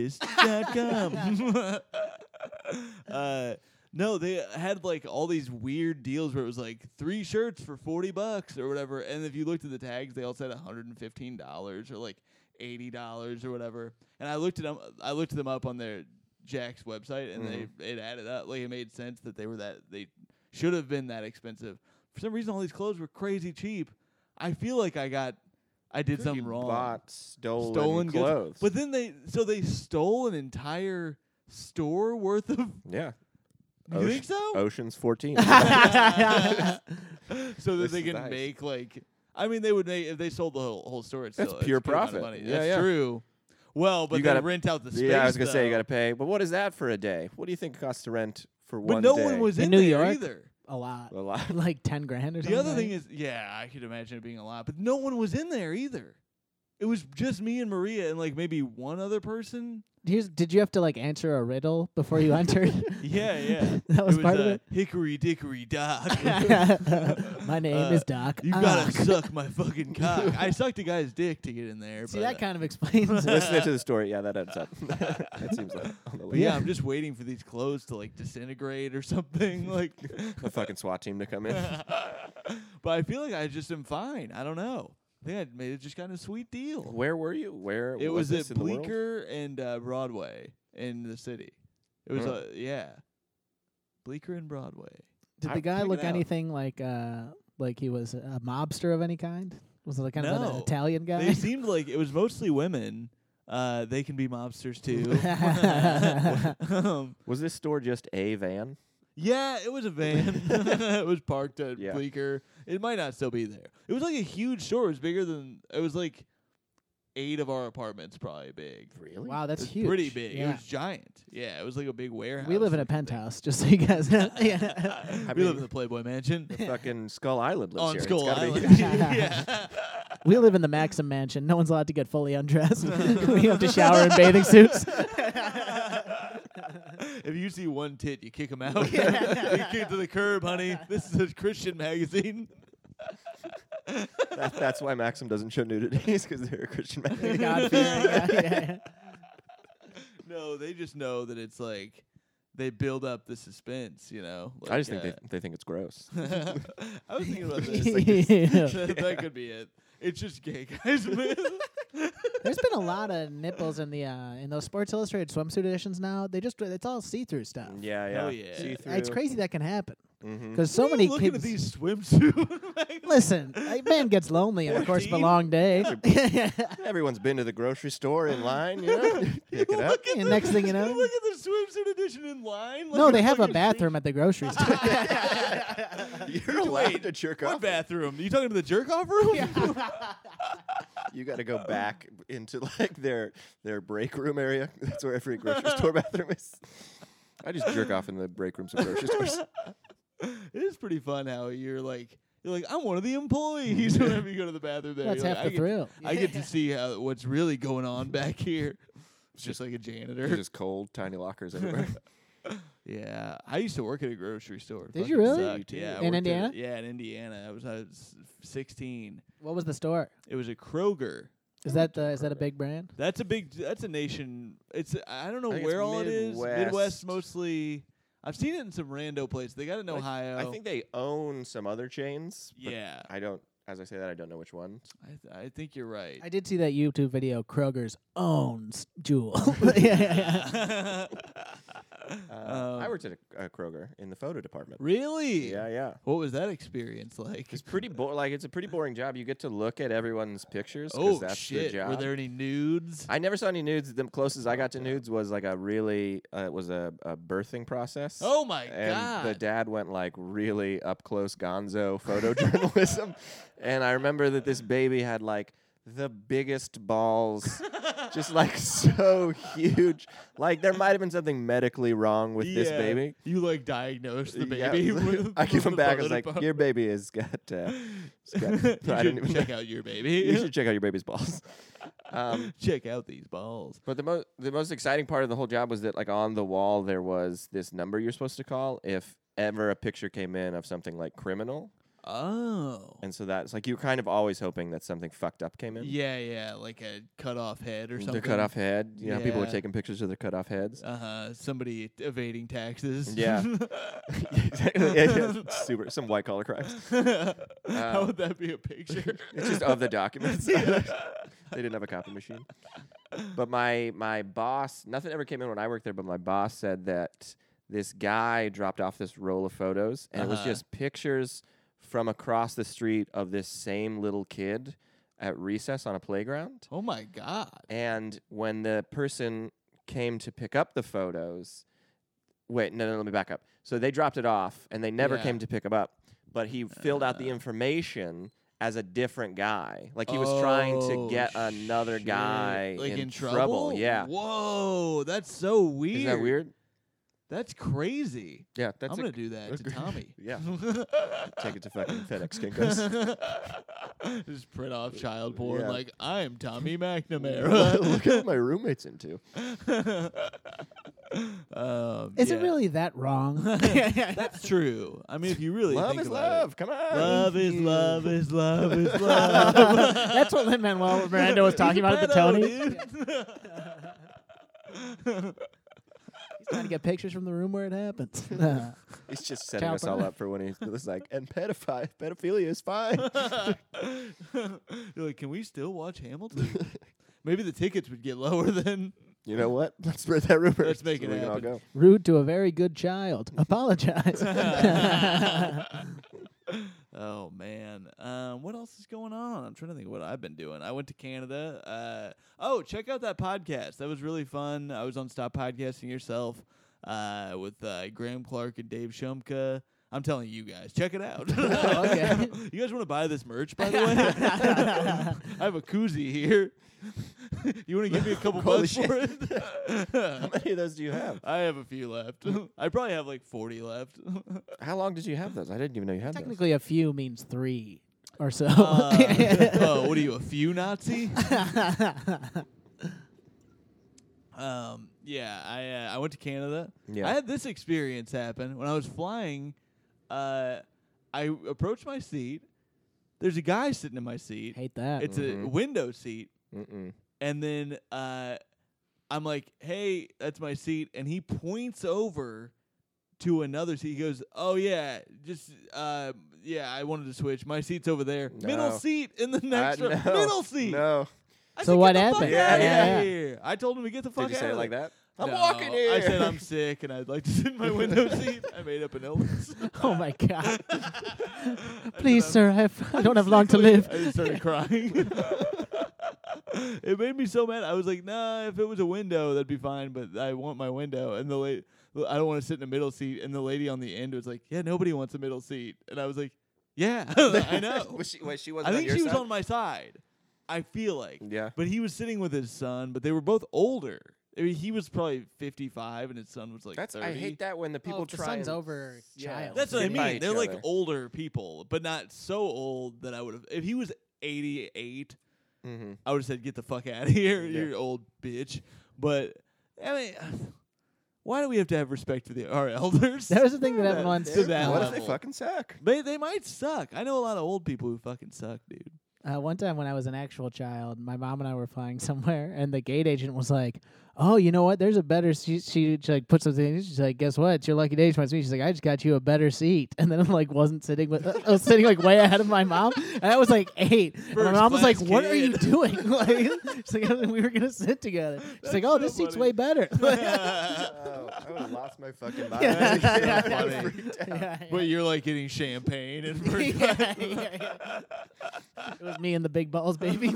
S1: Nerdist.com. No, they had like all these weird deals where it was like 3 shirts for $40 or whatever, and if you looked at the tags, they all said $115 or like $80 or whatever. And I looked them up on their Jack's website, and it added up. Like it made sense that they should have been that expensive. For some reason, all these clothes were crazy cheap. I feel like I did something wrong.
S3: Bought stolen clothes.
S1: Goods. But then they stole an entire store worth of.
S3: Yeah.
S1: You think so?
S3: Ocean's 14.
S1: So that
S3: This
S1: they
S3: is
S1: can
S3: nice.
S1: make like. I mean, they would make if they sold the whole store. It's
S3: That's
S1: still,
S3: pure
S1: it's a good amount of
S3: profit.
S1: money.
S3: Yeah,
S1: That's
S3: yeah.
S1: true. Well, but
S3: You
S1: they
S3: gotta-
S1: rent out the space.
S3: Yeah, I was gonna say you
S1: though.
S3: got to pay. But what is that for a day? What do you think it costs to rent for
S1: But
S3: one
S1: no
S3: day?
S1: one was
S4: In
S1: in
S4: New
S1: there
S4: York?
S1: either.
S4: A lot.
S3: A lot.
S4: Like 10 grand or something.
S1: The other thing
S4: right?
S1: is, yeah, I could imagine it being a lot, but no one was in there either. It was just me and Maria and like maybe one other person.
S4: Did you have to like answer a riddle before you entered?
S1: Yeah.
S4: That was
S1: it
S4: part of it?
S1: Hickory dickory dock.
S4: My name is Doc.
S1: You gotta
S4: Ock.
S1: suck my fucking cock. I sucked a guy's dick to get in there.
S4: See,
S1: but,
S4: that kind of explains it.
S3: Listening to the story, yeah, that adds up. That seems like on the
S1: But
S3: list.
S1: yeah, I'm just waiting for these clothes to like disintegrate or something. Like,
S3: The fucking SWAT team to come in.
S1: but I feel like I just am fine. I don't know. I think I made it just kind of a sweet deal.
S3: Where were you? Where
S1: It was
S3: this
S1: at
S3: in the world?
S1: Bleecker and Broadway in the city. It was
S3: Huh.
S1: Bleecker and Broadway.
S4: Did
S3: I
S4: the guy
S3: check
S4: look
S3: it out.
S4: anything like he was a mobster of any kind? Was it like kind of an
S1: No.
S4: Italian guy?
S1: They seemed like it was mostly women. They can be mobsters too.
S3: Was this store just a van?
S1: Yeah, it was a van. It was parked at
S3: Yeah.
S1: Bleecker. It might not still be there. It was like a huge store. It was bigger than. It was like 8 of our apartments, probably big.
S3: Really?
S4: Wow, that's
S1: It was
S4: huge.
S1: pretty big.
S4: Yeah.
S1: It was giant. Yeah, it was like a big warehouse.
S4: We live in a
S1: like big-
S4: penthouse, just so you guys know. Yeah.
S3: I
S1: we live
S3: mean-
S1: in the Playboy Mansion
S3: Fucking Skull Island lives
S1: on
S3: here. It's
S1: Skull
S3: gotta be
S1: Island.
S3: huge.
S1: Yeah.
S4: We live in the Maxim Mansion. No one's allowed to get fully undressed. We have to shower in bathing suits.
S1: If you see one tit, you kick them out. You kick to the curb, honey. This is a Christian magazine.
S3: That's why Maxim doesn't show nudity, because they're a Christian man.
S4: God-fearing. Yeah.
S1: No, they just know that it's like they build up the suspense, you know. Like,
S3: I just think they think it's gross.
S1: I was thinking about this.
S4: Yeah.
S1: That could be it. It's just gay guys, man.
S4: There's been a lot of nipples in the in those Sports Illustrated swimsuit editions now.
S1: Mm-hmm.
S4: It's all see-through stuff.
S3: Yeah, yeah.
S1: Hell yeah.
S3: See-through.
S4: It's crazy that can happen
S3: Mhm.
S4: because so
S1: What are
S4: many
S1: you looking
S4: kids.
S1: at these swimsuits.
S4: Listen, a man gets lonely in the course of a
S1: 14?
S4: long day.
S3: Everyone's been to the grocery store in line, you know? Pick it up.
S1: Look at
S4: And
S1: the-
S4: next thing you know-
S1: look at the swimsuit edition in line.
S4: No,
S1: like
S4: they
S1: a
S4: have a
S1: fucking
S4: bathroom at the grocery store.
S3: You're allowed to jerk
S1: What
S3: off.
S1: bathroom? You talking to the jerk off room?
S3: You got to go back into like their break room area. That's where every grocery store bathroom is. I just jerk off in the break rooms of grocery stores.
S1: It is pretty fun how you're like I'm one of the employees whenever you go to the bathroom there.
S4: That's
S1: You're
S4: half
S1: like,
S4: the thrill.
S1: I get to see what's really going on back here. It's just like a
S3: They're
S1: janitor.
S3: just cold, tiny lockers everywhere.
S1: Yeah, I used to work at a grocery store.
S4: Did you
S1: Fucking
S4: really?
S1: sucked. Yeah, I
S4: In
S1: worked
S4: Indiana?
S1: yeah, in Indiana. I was 16.
S4: What was the store?
S1: It was a Kroger.
S4: Is that a big brand?
S1: That's a nation. I don't know
S3: I think
S1: where
S3: it's
S1: all it is.
S3: Midwest.
S1: Midwest mostly. I've seen it in some rando places. They got it in Ohio.
S3: I think they own some other chains. But
S1: Yeah,
S3: I don't. As I say that, I don't know which one.
S1: I think you're right.
S4: I did see that YouTube video. Kroger's owns Jewel. Yeah.
S3: I worked at a Kroger in the photo department.
S1: Really?
S3: Yeah.
S1: What was that experience like?
S3: It's pretty it's a pretty boring job. You get to look at everyone's pictures. 'Cause
S1: Oh
S3: that's
S1: shit!
S3: The job.
S1: Were there any nudes?
S3: I never saw any nudes. The closest I got to nudes was like a really it was a birthing process.
S1: Oh my
S3: and
S1: god!
S3: the dad went like really up close gonzo photojournalism. And I remember that this baby had like the biggest balls, just like so huge. Like there might have been something medically wrong with this
S1: Yeah.
S3: baby.
S1: You like diagnosed the
S3: Yeah.
S1: baby. with
S3: I give
S1: the
S3: him back. I
S1: photo
S3: was like,
S1: department.
S3: your baby has got.
S1: You
S3: I didn't
S1: should
S3: even
S1: check out your baby.
S3: You should check out your baby's balls.
S1: Check out these balls.
S3: But the most exciting part of the whole job was that like on the wall there was this number you're supposed to call if ever a picture came in of something like criminal.
S1: Oh.
S3: And so that's like you're kind of always hoping that something fucked up came in.
S1: Yeah, like a cut off head or something.
S3: The cut off head. You know, people were
S1: Yeah.
S3: taking pictures of their cut off heads.
S1: Somebody evading taxes.
S3: Yeah. Exactly. Yeah. Super. Some white collar crimes.
S1: How would that be a picture?
S3: It's just of the documents. They didn't have a copy machine. But my boss, nothing ever came in when I worked there, but my boss said that this guy dropped off this roll of photos and it was just pictures from across the street of this same little kid at recess on a playground.
S1: Oh my god.
S3: And when the person came to pick up the photos, let me back up. So they dropped it off and they never
S1: Yeah.
S3: came to pick them up, but he filled out the information as a different guy. Like he was trying to get another
S1: shit.
S3: guy
S1: like in
S3: trouble. Yeah.
S1: Whoa, that's so weird.
S3: Isn't that weird?
S1: That's crazy.
S3: Yeah, that's
S1: I'm gonna do that to Tommy.
S3: Yeah. Take it to fucking FedEx Kinkos.
S1: Just print off child porn
S3: Yeah.
S1: like I'm Tommy McNamara.
S3: Look at what my roommate's into.
S4: Is
S1: yeah.
S4: it really that wrong?
S1: That's true. I mean, if you really
S3: Love
S1: think
S3: is
S1: about
S3: love. Come on.
S1: it, love is love is love is love.
S4: That's what Lin-Manuel Miranda was talking about at the Tonys. He's trying to get pictures from the room where it happens.
S3: He's just setting
S4: Child
S3: us all
S4: porn.
S3: up for when he was like, and pedophilia is fine.
S1: You're like, can we still watch Hamilton? Maybe the tickets would get lower then.
S3: You know what? Let's spread that rumor.
S1: Let's make
S3: so
S1: it
S3: we can all
S1: happen.
S3: go.
S4: Rude to a very good child. Apologize.
S1: Oh man, what else is going on? I'm trying to think of what I've been doing. I went to Canada. Check out that podcast. That was really fun. I was on Stop Podcasting Yourself with Graham Clark and Dave Shumka. I'm telling you guys, check it out.
S4: Oh, okay.
S1: You guys want to buy this merch, by the way? I have a koozie here. You want to give me a couple
S3: Holy
S1: bucks
S3: shit.
S1: for it?
S3: How many of those do you have?
S1: I have a few left. I probably have like 40 left.
S3: How long did you have those? I didn't even know you had
S4: Technically, a few means 3 or so.
S1: Oh, what are you, a few Nazi? Yeah, I went to Canada.
S3: Yeah.
S1: I had this experience happen when I was flying. I approached my seat. There's a guy sitting in my seat.
S4: Hate that.
S1: It's a window seat.
S3: Mm-mm.
S1: And then I'm like, hey, that's my seat. And he points over to another seat. He goes, oh, yeah, just, I wanted to switch. My seat's over there.
S3: No.
S1: Middle seat in the next row.
S3: No.
S1: Middle seat.
S3: No.
S1: I
S4: So
S1: said,
S4: what
S1: "Get the
S4: happened?"
S1: Fuck out
S3: Yeah.
S1: of here. I told him to get the fuck
S3: Did you
S1: out
S3: say
S1: of
S3: it like
S1: there.
S3: that? I'm
S1: No,
S3: walking here.
S1: I said I'm sick and I'd like to sit in my window seat. I made up an illness.
S4: Oh, my God.
S1: I
S4: Please,
S1: said,
S4: sir, I don't have long to live.
S1: I just started crying. It made me so mad. I was like, nah, if it was a window, that'd be fine, but I want my window. And I don't want to sit in the middle seat. And the lady on the end was like, yeah, nobody wants a middle seat. And I was like, yeah, I know.
S3: She wasn't
S1: I
S3: on
S1: think
S3: your
S1: she was
S3: side?
S1: on my side. I feel like.
S3: Yeah.
S1: But he was sitting with his son, but they were both older. I mean, he was probably 55 and his son was like 30.
S3: I hate that when the people
S4: If the
S3: try
S4: son's
S3: and
S4: over child.
S1: That's what I
S3: Sit by
S1: mean.
S3: each
S1: They're like
S3: other.
S1: older people, but not so old that I would have. If he was 88,
S3: Mm-hmm.
S1: I would have said, "Get the fuck out of here,
S3: Yeah.
S1: you old bitch." But I mean, why do we have to have respect for our elders?
S4: That was the thing that happened once.
S1: To that
S3: What if
S1: level.
S3: they fucking suck?
S1: They might suck. I know a lot of old people who fucking suck, dude.
S4: One time when I was an actual child, my mom and I were flying somewhere, and the gate agent was like, "Oh, you know what? There's a better seat." She like put something. She's like, "Guess what? It's your lucky day." She wants me. She's like, "I just got you a better seat." And then I'm like, wasn't sitting with. I was sitting like way ahead of my mom, and I was like 8. And my
S1: First
S4: mom was like,
S1: class
S4: "What are you
S1: kid.
S4: doing?" Like, she's like, "We were gonna sit together." She's
S1: That's
S4: like, "Oh,
S1: so
S4: this seat's
S1: funny.
S4: way better."
S3: Oh, I would have lost my fucking mind.
S4: Yeah.
S1: Yeah,
S3: I
S1: funny.
S3: freaked out.
S4: Yeah,
S1: But you're like getting champagne and first
S4: yeah,
S1: class.
S4: yeah. It was me and the big balls, baby.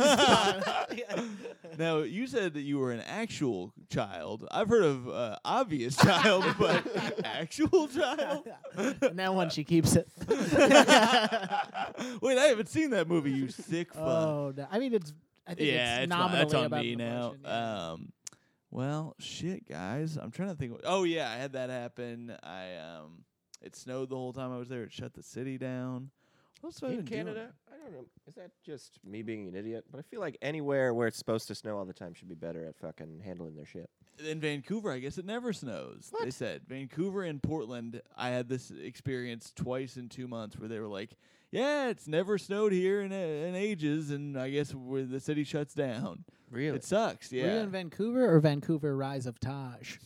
S1: Now, you said that you were an actual child. I've heard of obvious child, but actual child?
S4: And that one, she keeps it.
S1: Wait, I haven't seen that movie, you sick fuck.
S4: Oh, no. I mean, it's. I think
S1: Yeah,
S4: it's
S1: that's
S4: nominally
S1: on
S4: about
S1: me now.
S4: promotion, yeah.
S1: Well, shit, guys. I'm trying to think. Oh, yeah, I had that happen. It snowed the whole time I was there. It shut the city down. What else have I
S3: In
S1: been doing?
S3: Canada, I don't know. Is that just me being an idiot? But I feel like anywhere where it's supposed to snow all the time should be better at fucking handling their shit.
S1: In Vancouver, I guess it never snows. They
S3: What?
S1: said Vancouver and Portland. I had this experience twice in 2 months where they were like, "Yeah, it's never snowed here in ages," and I guess where the city shuts down.
S3: Really?
S1: It sucks.
S4: Were you
S1: Yeah,
S4: in Vancouver or Vancouver Rise of Taj?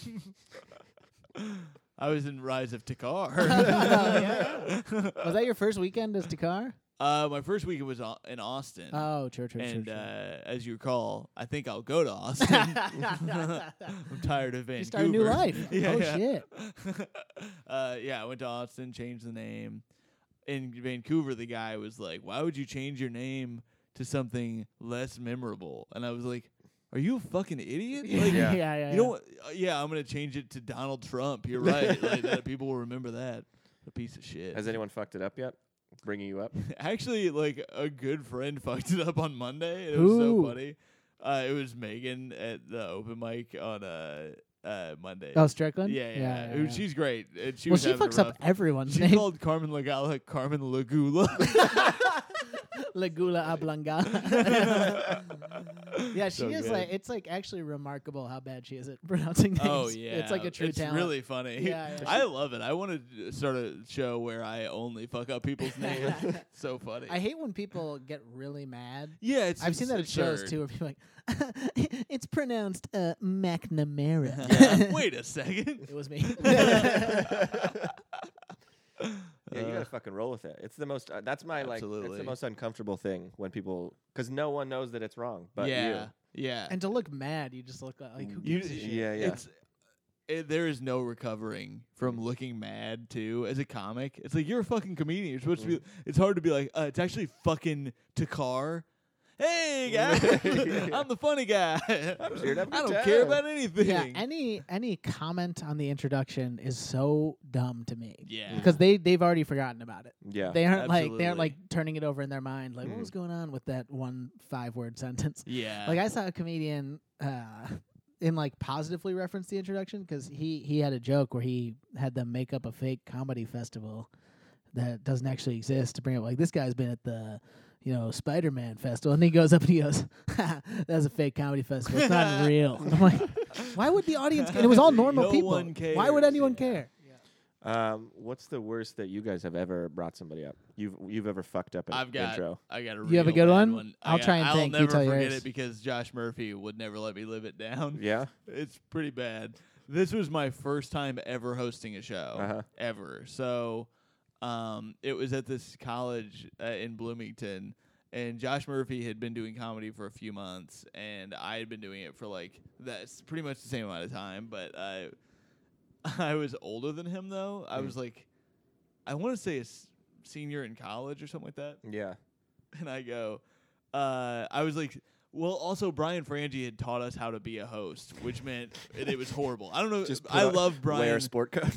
S1: I was in Rise of Takar.
S4: Was that your first weekend as Dakar?
S1: My first weekend was in Austin.
S4: Oh, true.
S1: And as you recall, I think I'll go to Austin. I'm tired of Vancouver.
S4: You start a new life.
S1: Yeah,
S4: Oh,
S1: yeah.
S4: shit.
S1: Yeah, I went to Austin, changed the name. In Vancouver, the guy was like, "Why would you change your name to something less memorable?" And I was like, "Are you a fucking idiot? Like,
S3: Yeah.
S4: yeah.
S1: you know what? Yeah, I'm gonna change it to Donald Trump. You're right. Like, that people will remember that. A piece of shit."
S3: Has anyone fucked it up yet? Bringing you up?
S1: Actually, like a good friend fucked it up on Monday. It was so
S4: Ooh.
S1: funny. It was Megan at the open mic on Monday.
S4: Oh, Strickland?
S1: Yeah. Who- She's great. And she
S4: Well,
S1: was
S4: she
S1: having a
S4: fucks up
S1: rough-
S4: everyone's
S1: She
S4: name.
S1: called Carmen Lagala Carmen Lagula.
S4: Lagula Ablanga. Yeah, she
S1: So
S4: is
S1: good.
S4: like, it's like actually remarkable how bad she is at pronouncing names.
S1: Oh yeah,
S4: It's like a true
S1: it's
S4: talent.
S1: really funny.
S4: Yeah, yeah.
S1: I love it. I want to start a show where I only fuck up people's names. So funny.
S4: I hate when people get really mad.
S1: yeah, it's
S4: I've seen that at shows
S1: absurd.
S4: too, where people are like, it's pronounced McNamara.
S1: Yeah. Wait a second.
S4: It was me.
S3: Yeah, you gotta fucking roll with it. It's the most. That's my like. It's
S1: Absolutely.
S3: the most uncomfortable thing when people, because no one knows that it's wrong. But
S1: yeah, yeah.
S4: And to look mad, you just look like who
S1: You-
S4: gives a shit?
S3: Yeah, yeah.
S1: There is no recovering from looking mad too as a comic. It's like you're a fucking comedian. You're supposed to be. It's hard to be like. It's actually fucking Takar. Hey guys, I'm the funny guy.
S3: I'm just here to have a
S1: I
S3: good
S1: don't care
S3: time.
S1: about anything.
S4: Yeah, any comment on the introduction is so dumb to me.
S1: Yeah.
S4: Because they've already forgotten about it.
S3: Yeah.
S4: They aren't
S1: absolutely.
S4: like turning it over in their mind like what
S3: Mhm.
S4: was going on with that one 5-word sentence.
S1: Yeah.
S4: Like I saw a comedian in like positively reference the introduction because he had a joke where he had them make up a fake comedy festival that doesn't actually exist to bring up like this guy's been at the Spider-Man festival, and he goes up and he goes, "That's a fake comedy festival. It's not real." And I'm like, why would the audience? And it was all normal
S1: No
S4: people.
S1: one
S4: Why would
S1: cares,
S4: anyone
S1: yeah.
S4: care?
S3: What's the worst that you guys have ever brought somebody up? You've ever fucked up an
S1: I've got.
S3: intro?
S1: I got a.
S4: You have a
S1: real
S4: good
S1: bad
S4: one? I'll try and
S1: I'll
S4: think. You
S1: never
S4: tell
S1: forget
S4: yours.
S1: it because Josh Murphy would never let me live it down.
S3: Yeah.
S1: It's pretty bad. This was my first time ever hosting a show.
S3: Uh-huh.
S1: Ever. So it was at this college in Bloomington, and Josh Murphy had been doing comedy for a few months, and I had been doing it for like that's pretty much the same amount of time, but I was older than him though. I was like, I want to say a senior in college or something like that.
S3: Yeah.
S1: And I go, I was like, well, also Brian Frangie had taught us how to be a host, which meant it was horrible. I don't know.
S3: Just
S1: I love
S3: wear
S1: Brian.
S3: a sport coat.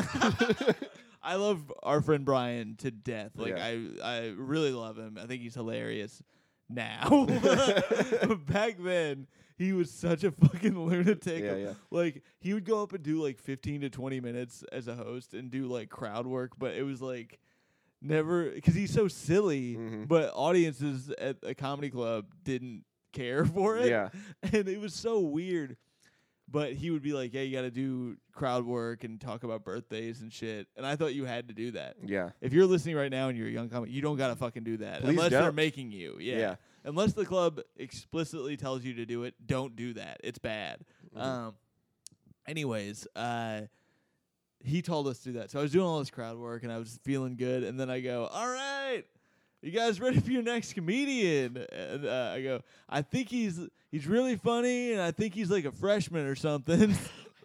S1: I love our friend Brian to death. Like
S3: Yeah.
S1: I really love him. I think he's hilarious now. Back then, he was such a fucking lunatic.
S3: Yeah, yeah.
S1: Like he would go up and do like 15 to 20 minutes as a host and do like crowd work, but it was like never because he's so silly.
S3: Mhm.
S1: But audiences at a comedy club didn't care for it.
S3: Yeah.
S1: And it was so weird. But he would be like, "Yeah, you got to do crowd work and talk about birthdays and shit." And I thought you had to do that.
S3: Yeah.
S1: If you're listening right now and you're a young comic, you don't gotta fucking do that
S3: Please
S1: unless they're
S3: don't.
S1: making you. Yeah.
S3: Yeah.
S1: Unless the club explicitly tells you to do it, don't do that. It's bad. Anyways, he told us to do that. So I was doing all this crowd work and I was feeling good. And then I go, "All right, you guys ready for your next comedian?" And I go, "I think he's really funny, and I think he's like a freshman or something."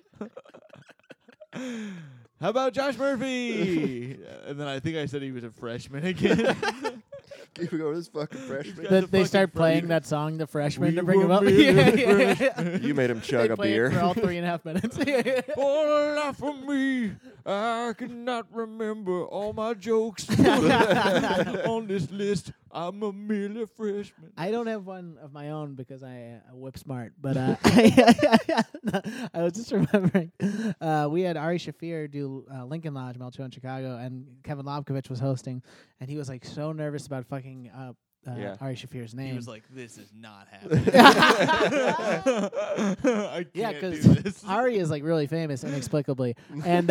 S1: "How about Josh Murphy?" And then I think I said he was a freshman again.
S3: Keeping over this fucking freshman.
S1: got the
S4: They start
S1: fucking
S4: playing
S1: freshman.
S4: that song, The Freshman,
S1: We
S4: to bring him
S1: were
S4: up.
S1: merely
S3: You made him chug
S4: They
S3: a
S4: play
S3: beer.
S4: it for all 3.5 minutes.
S1: For the life of me, I cannot remember all my jokes on this list. I'm a merely freshman.
S4: I don't have one of my own because I whip smart, but I was just remembering we had Ari Shaffir do Lincoln Lodge Mel Show in Chicago, and Kevin Lobkovich was hosting, and he was like so nervous about fucking up
S3: Yeah.
S4: Ari Shaffir's name.
S1: He was like, "This is not happening." I
S4: yeah,
S1: can't do
S4: because
S1: this.
S4: Ari is like really famous inexplicably, and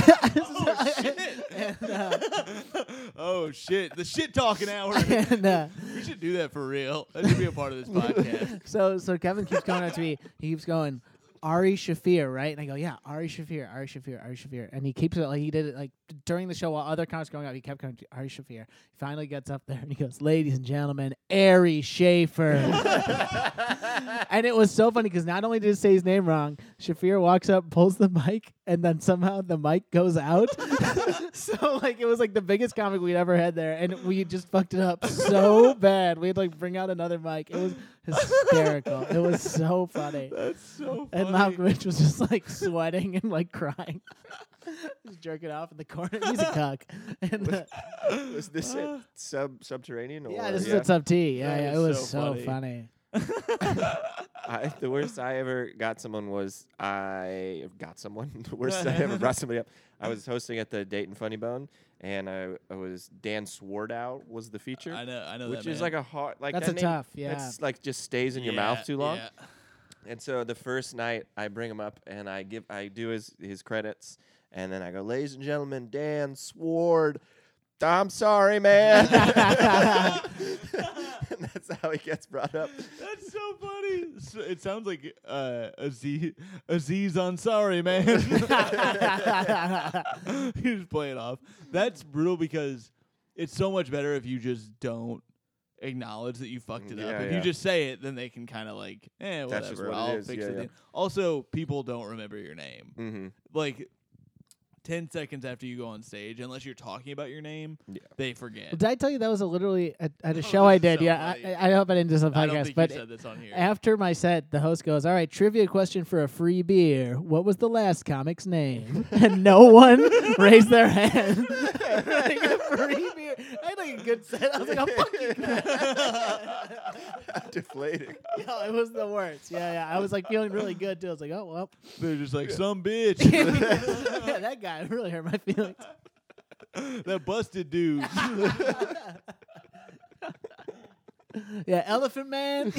S1: Oh shit! The shit talking hour.
S4: and
S1: We should do that for real. That should be a part of this podcast.
S4: so Kevin keeps going up to me. He keeps going, Ari Shaffir, right? And I go, yeah, Ari Shaffir, Ari Shaffir, Ari Shaffir. And he keeps it like he did it like during the show while other comics going up. He kept going to Ari Shaffir. He finally gets up there and he goes, "Ladies and gentlemen, Ari Schaefer." And it was so funny because not only did he say his name wrong, Shaffir walks up, pulls the mic, and then somehow the mic goes out. So like it was like the biggest comic we'd ever had there, and we just fucked it up so bad. We had to like bring out another mic. It was hysterical. It was so funny.
S1: That's so funny.
S4: And Malkovich was just like sweating and like crying, just jerking off in the corner. He's a cuck. And
S3: Was this it subterranean? Or
S4: yeah, this is at Sub T. Yeah,
S1: That
S4: yeah,
S1: is
S4: it was
S1: so
S4: so funny.
S3: The worst I ever got someone was the worst I ever brought somebody up. I was hosting at the Dayton Funny Bone, and I was Dan Swardow was the feature.
S1: I know
S3: which
S1: that,
S3: is
S1: man.
S3: like a hard like
S4: That's
S3: that
S4: a
S3: name,
S4: tough, yeah.
S3: It's like just stays in your mouth too long.
S1: Yeah.
S3: And so the first night I bring him up and I do his credits, and then I go, "Ladies and gentlemen, Dan Sward. I'm sorry, man." And that's how he gets brought up.
S1: That's so funny. So it sounds like Aziz Ansari, man. You just play it off. That's brutal because it's so much better if you just don't acknowledge that you fucked it up.
S3: Yeah,
S1: If
S3: yeah.
S1: you just say it, then they can kind of like, whatever.
S3: That's just what it
S1: I'll
S3: is.
S1: fix
S3: Yeah,
S1: it.
S3: yeah.
S1: then. Also, people don't remember your name.
S3: Mm-hmm.
S1: Like 10 seconds after you go on stage, unless you're talking about your name,
S3: Yeah.
S1: they forget.
S4: Well, did I tell you that was literally at a
S1: Oh,
S4: show I
S1: this is
S4: did?
S1: so
S4: Yeah,
S1: funny.
S4: I hope I didn't do this on the
S1: I don't
S4: podcast,
S1: think
S4: but
S1: you said this on here.
S4: after my set, the host goes, "All right, trivia question for a free beer. What was the last comic's name?" And no one raised their hand. Like a free beer. I had like a good set. I was like, "Oh fuck you guys."
S3: Deflating.
S4: Yo, it was the worst. Yeah. I was like feeling really good too. I was like, "Oh well."
S1: They're just like, some bitch.
S4: Yeah, that guy really hurt my feelings.
S1: That busted dude.
S4: Yeah, Elephant Man.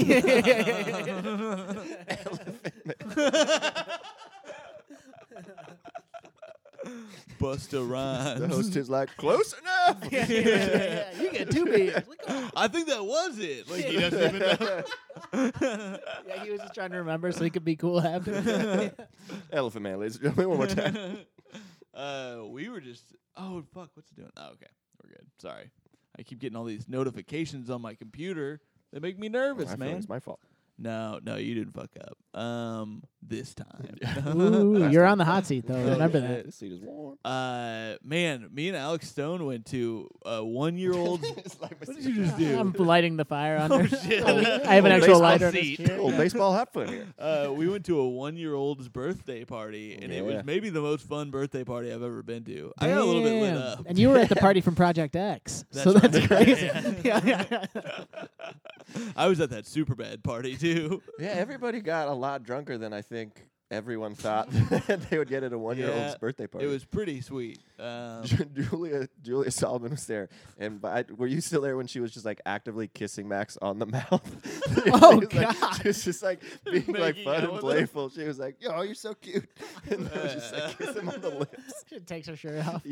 S1: Busta
S3: The
S1: Rhymes.
S3: host is like, "Close enough."
S4: Yeah, you get 2 beers. Like, oh.
S1: I think that was it. Like he doesn't even know.
S4: Yeah, he was just trying to remember so he could be cool after.
S3: Elephant Man, ladies and gentlemen, one more time.
S1: We were just. Oh fuck! What's it doing? Oh, okay, we're good. Sorry, I keep getting all these notifications on my computer. They make me nervous,
S3: I feel
S1: man.
S3: it's my fault.
S1: No, you didn't fuck up. This time.
S4: Ooh, you're on the hot seat though. Remember that.
S3: The seat is warm.
S1: Man, me and Alex Stone went to a 1-year-old. What did you just
S4: I'm
S1: do?
S4: lighting the fire under.
S1: shit.
S4: I have an
S3: Oh,
S4: actual
S3: baseball
S4: lighter in this
S1: seat.
S4: chair.
S3: Old baseball hat foot here.
S1: We went to a 1-year-old's birthday party, and it
S3: Yeah.
S1: was maybe the most fun birthday party I've ever been to. I got a little bit lit
S4: Damn.
S1: up.
S4: And you were at the party from Project X. So
S1: That's
S4: that's
S1: right.
S4: crazy.
S1: Yeah.
S4: Yeah.
S1: I was at that super bad party too.
S3: Yeah, everybody got a lot drunker than I think everyone thought that they would get at a 1-year-old's
S1: Yeah,
S3: birthday party.
S1: It was pretty sweet.
S3: Julia Solomon was there, and were you still there when she was just like actively kissing Max on the mouth?
S4: Oh,
S3: She was, like,
S4: God.
S3: she was just like being like
S1: Making
S3: fun
S1: out
S3: and
S1: with
S3: playful. She was like, "Yo, you're so cute," and I was just like kiss him on the lips.
S4: She takes her shirt off.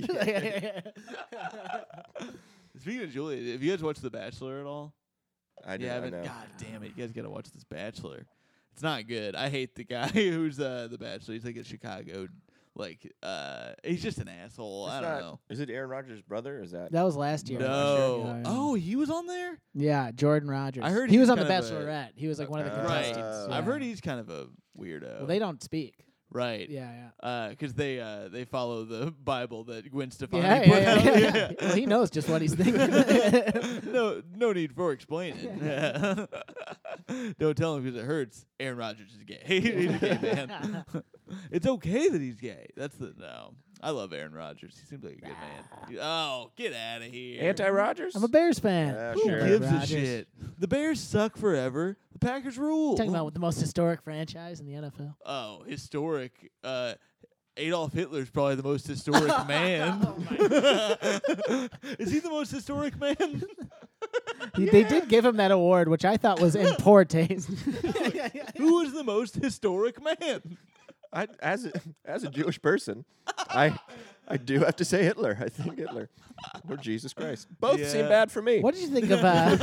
S1: Speaking of Julia, have you guys watched The Bachelor at all?
S3: I
S1: You
S3: do. I
S1: haven't?
S3: know.
S1: God damn it! You guys gotta watch this Bachelor. It's not good. I hate the guy who's The Bachelor. He's like a Chicago, he's just an asshole.
S3: It's
S1: I don't
S3: not-
S1: know.
S3: Is it Aaron Rodgers' brother? Or is that?
S4: That was last year.
S1: No.
S4: Yeah, yeah.
S1: Oh, he was on there.
S4: Yeah, Jordan Rogers.
S1: I heard
S4: he
S1: he's
S4: was on The
S1: kind of a-
S4: Bachelorette. He was like one of the
S3: Right.
S4: contestants.
S3: Yeah.
S1: I've heard he's kind of a weirdo.
S4: Well, they don't speak.
S1: right.
S4: Yeah, yeah.
S1: Because they follow the Bible that Gwen Stefani
S4: Yeah,
S1: put
S4: yeah,
S1: out.
S4: yeah, yeah. Well, he knows just what he's thinking.
S1: no need for explaining. Don't tell him because it hurts. Aaron Rodgers is gay. He's a gay man. It's okay that he's gay. No. I love Aaron Rodgers. He seems like a good man. Oh, get out of here.
S3: Anti-Rodgers?
S4: I'm a Bears fan.
S3: Yeah,
S1: Who
S3: sure.
S1: gives a
S4: Rodgers.
S1: shit? The Bears suck forever. The Packers rule.
S4: Talking about the most historic franchise in the NFL.
S1: Oh, historic. Adolf Hitler's probably the most historic man. Is he the most historic man?
S4: They did give him that award, which I thought was in poor taste.
S1: Who is the most historic man?
S3: As a Jewish person, I do have to say Hitler. I think Hitler or Jesus Christ. Both seem
S1: Yeah.
S3: bad for me.
S4: What did you think of?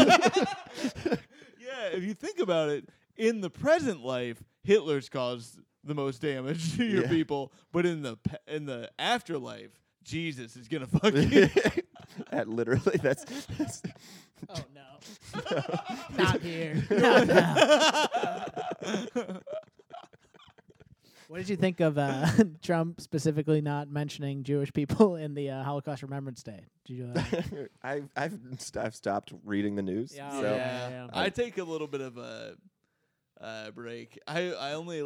S1: Yeah, if you think about it, in the present life, Hitler's caused the most damage to your
S3: Yeah.
S1: people, but in the afterlife, Jesus is gonna fuck you.
S3: That literally, that's
S4: Oh no, not here. Not now. What did you think of Trump specifically not mentioning Jewish people in the Holocaust Remembrance Day? Did you?
S3: I've stopped reading the news.
S4: Yeah,
S3: so
S4: yeah.
S1: I take a little bit of a break. I only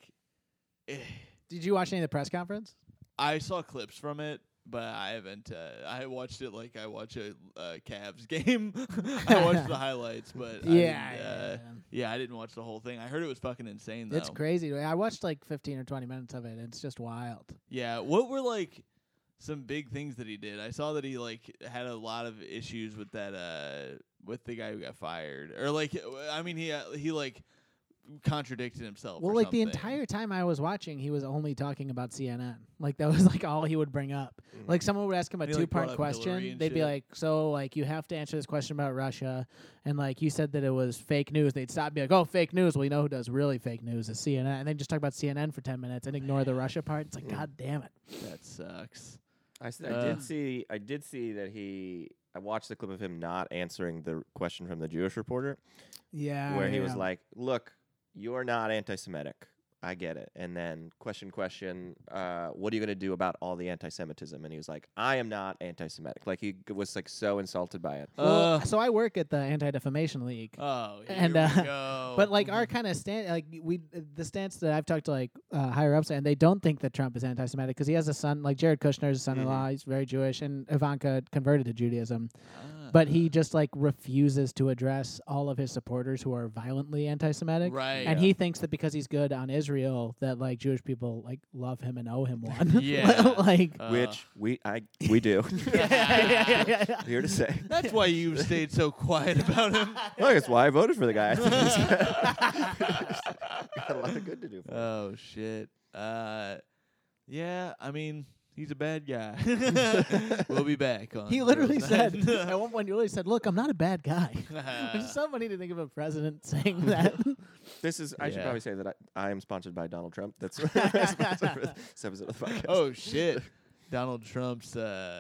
S4: Did you watch any of the press conference?
S1: I saw clips from it, but I haven't. I watched it like I watch a Cavs game. I watched the highlights, but
S4: Yeah,
S1: I didn't watch the whole thing. I heard it was fucking insane though.
S4: It's crazy. I watched like 15 or 20 minutes of it. It's just wild.
S1: Yeah, what were like some big things that he did? I saw that he like had a lot of issues with that with the guy who got fired, or like I mean he like contradicted himself.
S4: Well,
S1: or
S4: like the
S1: something.
S4: entire time I was watching, he was only talking about CNN. Like that was like all he would bring up. Like someone would ask him a
S1: And he, like, brought
S4: two-part
S1: up Hillary
S4: question.
S1: and
S4: They'd be
S1: shit.
S4: like, "So, like, you have to answer this question about Russia," and like you said that it was fake news. They'd stop and be like, "Oh, fake news." Well, you know who does really fake news is CNN, and they just talk about CNN for 10 minutes and ignore the Russia part. It's like, God damn it.
S1: That sucks.
S3: I did see that I watched the clip of him not answering the question from the Jewish reporter,
S4: Yeah.
S3: where he was like, "Look, you're not anti-Semitic. I get it." And then question, what are you going to do about all the anti-Semitism? And he was like, "I am not anti-Semitic." Like he was like so insulted by it.
S4: Well, so I work at the Anti-Defamation League.
S1: Oh, here
S4: And,
S1: we
S4: uh,
S1: go.
S4: But like our kind of stance, like the stance that I've talked to like higher ups, and they don't think that Trump is anti-Semitic because he has a son, like Jared Kushner's son-in-law. He's very Jewish, and Ivanka converted to Judaism, but he just like refuses to address all of his supporters who are violently anti-Semitic.
S1: right.
S4: And he thinks that because he's good on Israel, that like Jewish people like love him and owe him one.
S1: Yeah.
S4: like.
S3: Which we do. Here to say.
S1: That's why you've stayed so quiet about him.
S3: Well, that's why I voted for the guy. I think he's got a lot of good to do. For him.
S1: Oh shit. Yeah. I mean, he's a bad guy. We'll be back on.
S4: He literally
S1: Joe
S4: said
S1: Biden.
S4: at one point. He literally said, "Look, I'm not a bad guy." It's so funny to think of a president saying that.
S3: This is. I should
S1: Yeah.
S3: probably say that I am sponsored by Donald Trump. That's my sponsor for this episode of the podcast.
S1: Oh shit. Donald Trump's.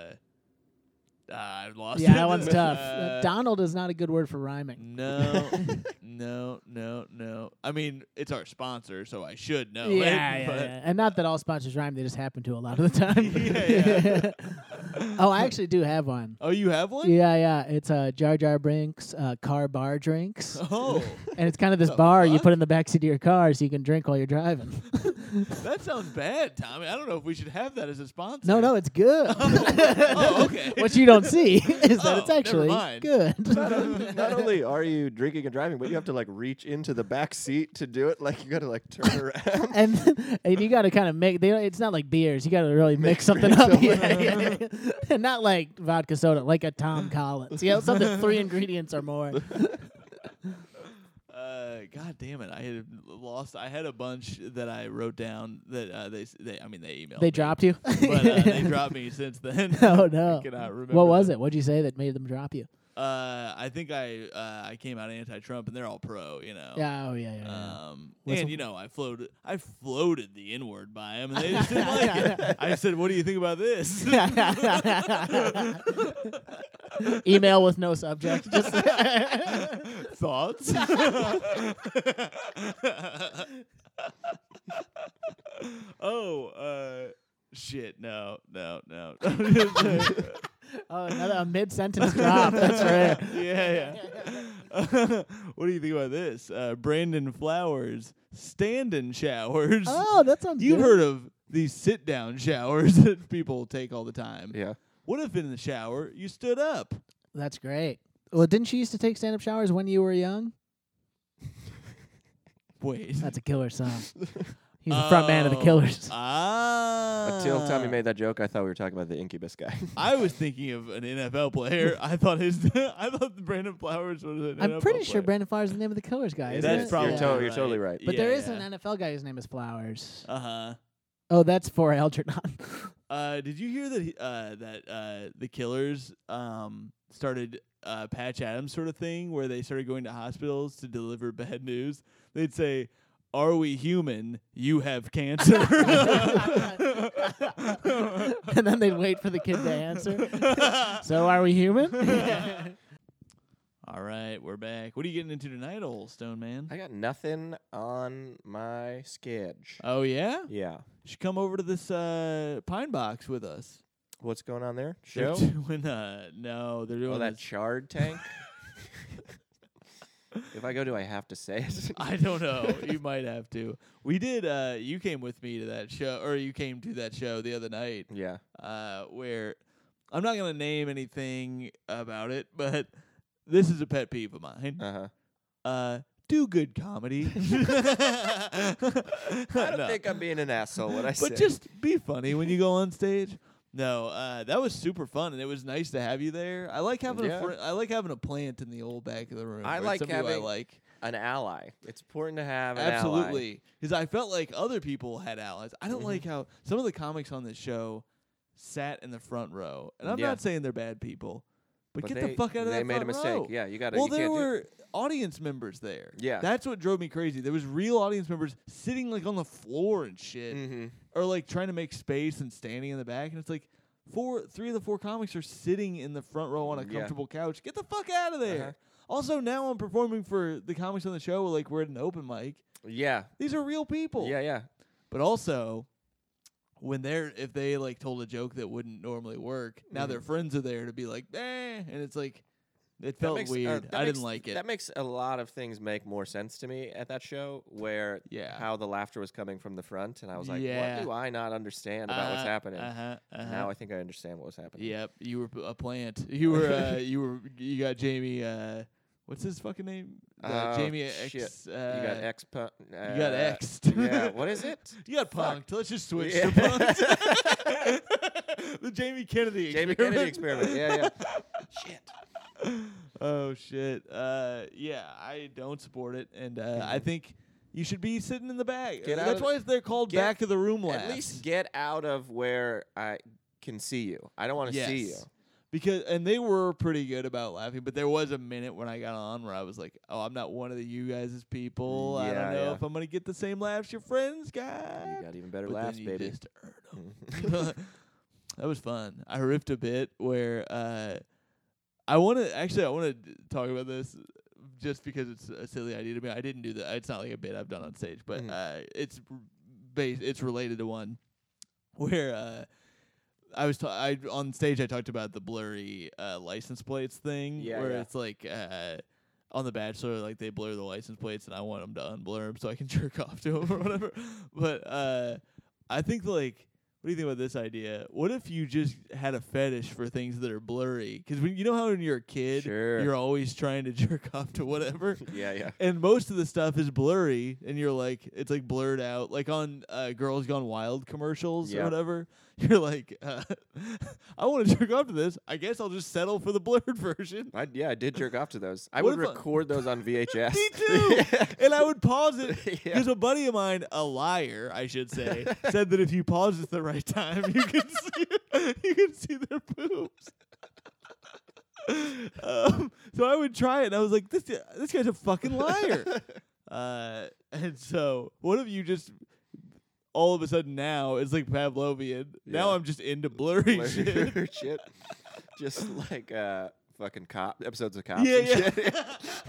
S1: I lost.
S4: Yeah,
S1: it.
S4: that one's tough. Donald is not a good word for rhyming.
S1: No, no. I mean, it's our sponsor, so I should know.
S4: Yeah,
S1: it,
S4: yeah,
S1: but
S4: yeah. And not that all sponsors rhyme; they just happen to a lot of the time.
S1: Yeah,
S4: Oh, I actually do have one.
S1: Oh, you have one?
S4: Yeah. It's Jar Jar Binks car bar drinks.
S1: Oh,
S4: And it's kind of this
S1: The
S4: bar you
S1: fuck?
S4: put in the backseat of your car so you can drink while you're driving.
S1: that sounds bad, Tommy. I don't know if we should have that as a sponsor.
S4: No, it's good.
S1: Oh, okay.
S4: What you don't see is that
S1: Oh,
S4: it's actually
S1: never mind.
S4: good.
S3: Not only are you drinking and driving, but you have to like reach into the back seat to do it. Like you got to like turn around.
S4: and you got to kind of make. It's not like beers. You got to really mix something
S3: drink
S4: up.
S3: something.
S4: Yeah. And not like vodka soda, like a Tom Collins. You know, something 3 ingredients or more.
S1: God damn it! I had lost. I had a bunch that I wrote down that they emailed.
S4: They
S1: me,
S4: dropped you.
S1: but they dropped me since then.
S4: Oh no!
S1: I cannot remember.
S4: What was
S1: them.
S4: it? What'd you say that made them drop you?
S1: I think I came out anti-Trump, and they're all pro. You know.
S4: Yeah. Oh yeah. What's
S1: And
S4: the-
S1: you know, I floated the N-word by them, and they just didn't like it. I said, "What do you think about this?"
S4: Email with no subject. Just
S1: Thoughts? Shit. No.
S4: oh, a mid-sentence drop. That's rare.
S1: Yeah. What do you think about this? Brandon Flowers, stand-in showers.
S4: Oh, that sounds
S1: You've
S4: good.
S1: heard of these sit-down showers that people take all the time.
S3: Yeah.
S1: What if in the shower you stood up?
S4: That's great. Well, didn't you used to take stand-up showers when you were young?
S1: Wait.
S4: That's a killer song. He's the front man of the Killers.
S3: Until Tommy made that joke, I thought we were talking about the Incubus guy.
S1: I was thinking of an NFL player. I thought Brandon Flowers was an
S4: I'm
S1: NFL
S4: pretty sure
S1: player.
S4: Brandon Flowers is the name of the Killers guy.
S3: It
S4: isn't
S1: That's
S3: is.
S4: it?
S1: probably
S3: You're
S1: right.
S3: totally right.
S4: But there is
S1: Yeah.
S4: an NFL guy whose name is Flowers.
S1: Uh-huh.
S4: Oh, that's for Algernon.
S1: Did you hear that the Killers started Patch Adams sort of thing where they started going to hospitals to deliver bad news? They'd say, "Are we human? You have cancer."
S4: And then they'd wait for the kid to answer. So are we human?
S1: All right, we're back. What are you getting into tonight, old Stone Man?
S3: I got nothing on my sketch.
S1: Oh yeah,
S3: Yeah.
S1: you should come over to this Pine Box with us.
S3: What's going on there?
S1: They're
S3: Show?
S1: doing no, they're doing
S3: Oh, that
S1: this-
S3: chard tank? If I go, do I have to say it?
S1: I don't know. You might have to. We did. You came with me to that show, or you came to that show the other night.
S3: Yeah.
S1: Where I'm not gonna name anything about it, but this is a pet peeve of mine.
S3: Uh-huh.
S1: Do good comedy.
S3: I don't
S1: No.
S3: think I'm being an asshole when I say
S1: But just be funny when you go on stage. No, that was super fun, and it was nice to have you there. I like having
S3: Yeah.
S1: I like having a plant in the old back of the room.
S3: I
S1: or
S3: like
S1: somebody who I
S3: having
S1: like.
S3: an ally. It's important to have an ally.
S1: Absolutely, because I felt like other people had allies. I don't
S3: Mhm.
S1: like how some of the comics on this show sat in the front row, and I'm
S3: Yeah.
S1: not saying they're bad people, but get
S3: they,
S1: the fuck out of
S3: they
S1: that
S3: made a
S1: front
S3: mistake.
S1: row.
S3: Yeah, you got to.
S1: Well,
S3: you
S1: there
S3: can't do-
S1: were audience members there.
S3: Yeah.
S1: That's what drove me crazy. There was real audience members sitting like on the floor and shit,
S3: Mhm.
S1: or like trying to make space and standing in the back, and it's like 3 of the 4 comics are sitting in the front row on a
S3: Yeah.
S1: comfortable couch. Get the fuck out of there.
S3: Uh-huh.
S1: Also, now I'm performing for the comics on the show. Like we're at an open mic.
S3: Yeah.
S1: These are real people.
S3: Yeah.
S1: But also, if they like told a joke that wouldn't normally work, now
S3: Mhm.
S1: their friends are there to be like, and it's like, it
S3: That
S1: felt
S3: makes-
S1: weird.
S3: that
S1: I
S3: makes-
S1: didn't like it.
S3: That makes a lot of things make more sense to me at that show, where
S1: Yeah.
S3: how the laughter was coming from the front, and I was like,
S1: Yeah.
S3: what do I not understand about what's happening?
S1: Uh-huh.
S3: Now I think I understand what was happening.
S1: Yep, you were a plant. You were you got Jamie. What's his fucking name? Jamie X.
S3: shit. You got X.
S1: You got X'd.
S3: Yeah. What is it?
S1: You got
S3: Fuck.
S1: punked. Let's just switch
S3: Yeah.
S1: to punked. The Jamie Kennedy.
S3: Jamie Kennedy experiment. Yeah. Shit.
S1: Oh shit. Yeah, I don't support it, and I think you should be sitting in the back.
S3: Get out
S1: That's
S3: of-
S1: why they're called
S3: get-
S1: back of the room laughs.
S3: At least get out of where I can see you. I don't want to see you.
S1: Yes. Because they were pretty good about laughing, but there was a minute when I got on where I was like, "Oh, I'm not one of you guys' people. I don't
S3: Yeah,
S1: know
S3: yeah.
S1: if I'm gonna get the same laughs your friends got."
S3: You got even better
S1: But
S3: laughs,
S1: then you
S3: baby.
S1: just earned 'em. That was fun. I riffed a bit where I want to talk about this just because it's a silly idea to me. I didn't do that. It's not like a bit I've done on stage, but
S3: Mhm.
S1: it's related to one where I on stage I talked about the blurry license plates thing,
S3: Yeah,
S1: where
S3: yeah.
S1: it's like on The Bachelor, like they blur the license plates, and I want them to unblur them so I can jerk off to them or whatever. But I think like. What do you think about this idea? What if you just had a fetish for things that are blurry? Because you know how when you're a kid,
S3: Sure.
S1: you're always trying to jerk off to whatever.
S3: Yeah.
S1: And most of the stuff is blurry, and you're like, it's like blurred out. Like on Girls Gone Wild commercials or
S3: Yeah.
S1: whatever. You're like, I want to jerk off to this. I guess I'll just settle for the blurred version.
S3: I did jerk off to those. I
S1: What
S3: would
S1: if I-
S3: record those on VHS.
S1: Me too. And I would pause it
S3: Yeah.
S1: because a buddy of mine, a liar, I should say, said that if you pause at the right time, you can see their boobs. So I would try it, and I was like, this guy's a fucking liar. And so, what if you just all of a sudden now it's like Pavlovian? Now
S3: Yeah.
S1: I'm just into blurry shit.
S3: Blur shit. Just like fucking episodes of Cops.
S1: Yeah,
S3: and
S1: yeah.
S3: shit.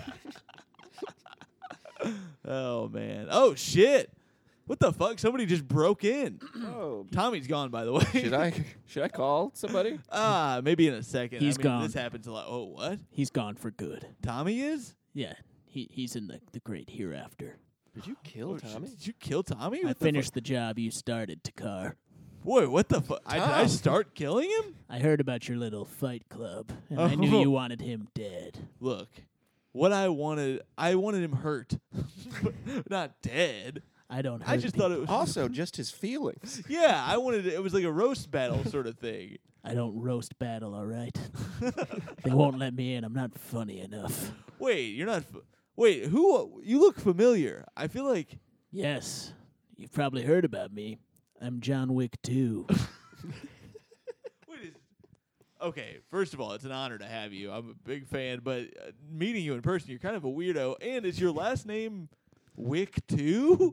S1: Oh man. Oh shit. What the fuck? Somebody just broke in.
S3: Oh,
S1: Tommy's gone, by the way.
S3: should I call somebody?
S1: Maybe in a second.
S4: He's
S1: I mean,
S4: gone.
S1: This happens a lot. Oh, what?
S4: He's gone for good.
S1: Tommy is?
S4: Yeah, he's in the great hereafter.
S3: Did you kill
S1: Oh,
S3: Tommy?
S1: Did you kill Tommy?
S4: I
S1: What the
S4: finished the job you started, Takar.
S1: fuck? Boy, what the fuck? Did I
S3: Tom.
S1: start killing him?
S4: I heard about your little fight club, and I knew
S1: Oh.
S4: you wanted him dead.
S1: Look, what I wanted him hurt, not dead.
S4: I don't.
S1: I
S4: hurt
S1: just
S4: people.
S1: thought it was.
S3: Also, just his feelings.
S1: Yeah, I wanted it was like a roast battle sort of thing.
S4: I don't roast battle. All right. They won't let me in. I'm not funny enough.
S1: Wait, you're not. Wait, who? You look familiar. I feel like.
S4: Yes, you've probably heard about me. I'm John Wick 2.
S1: Wait, okay, first of all, it's an honor to have you. I'm a big fan, but meeting you in person, you're kind of a weirdo. And is your last name Wick too?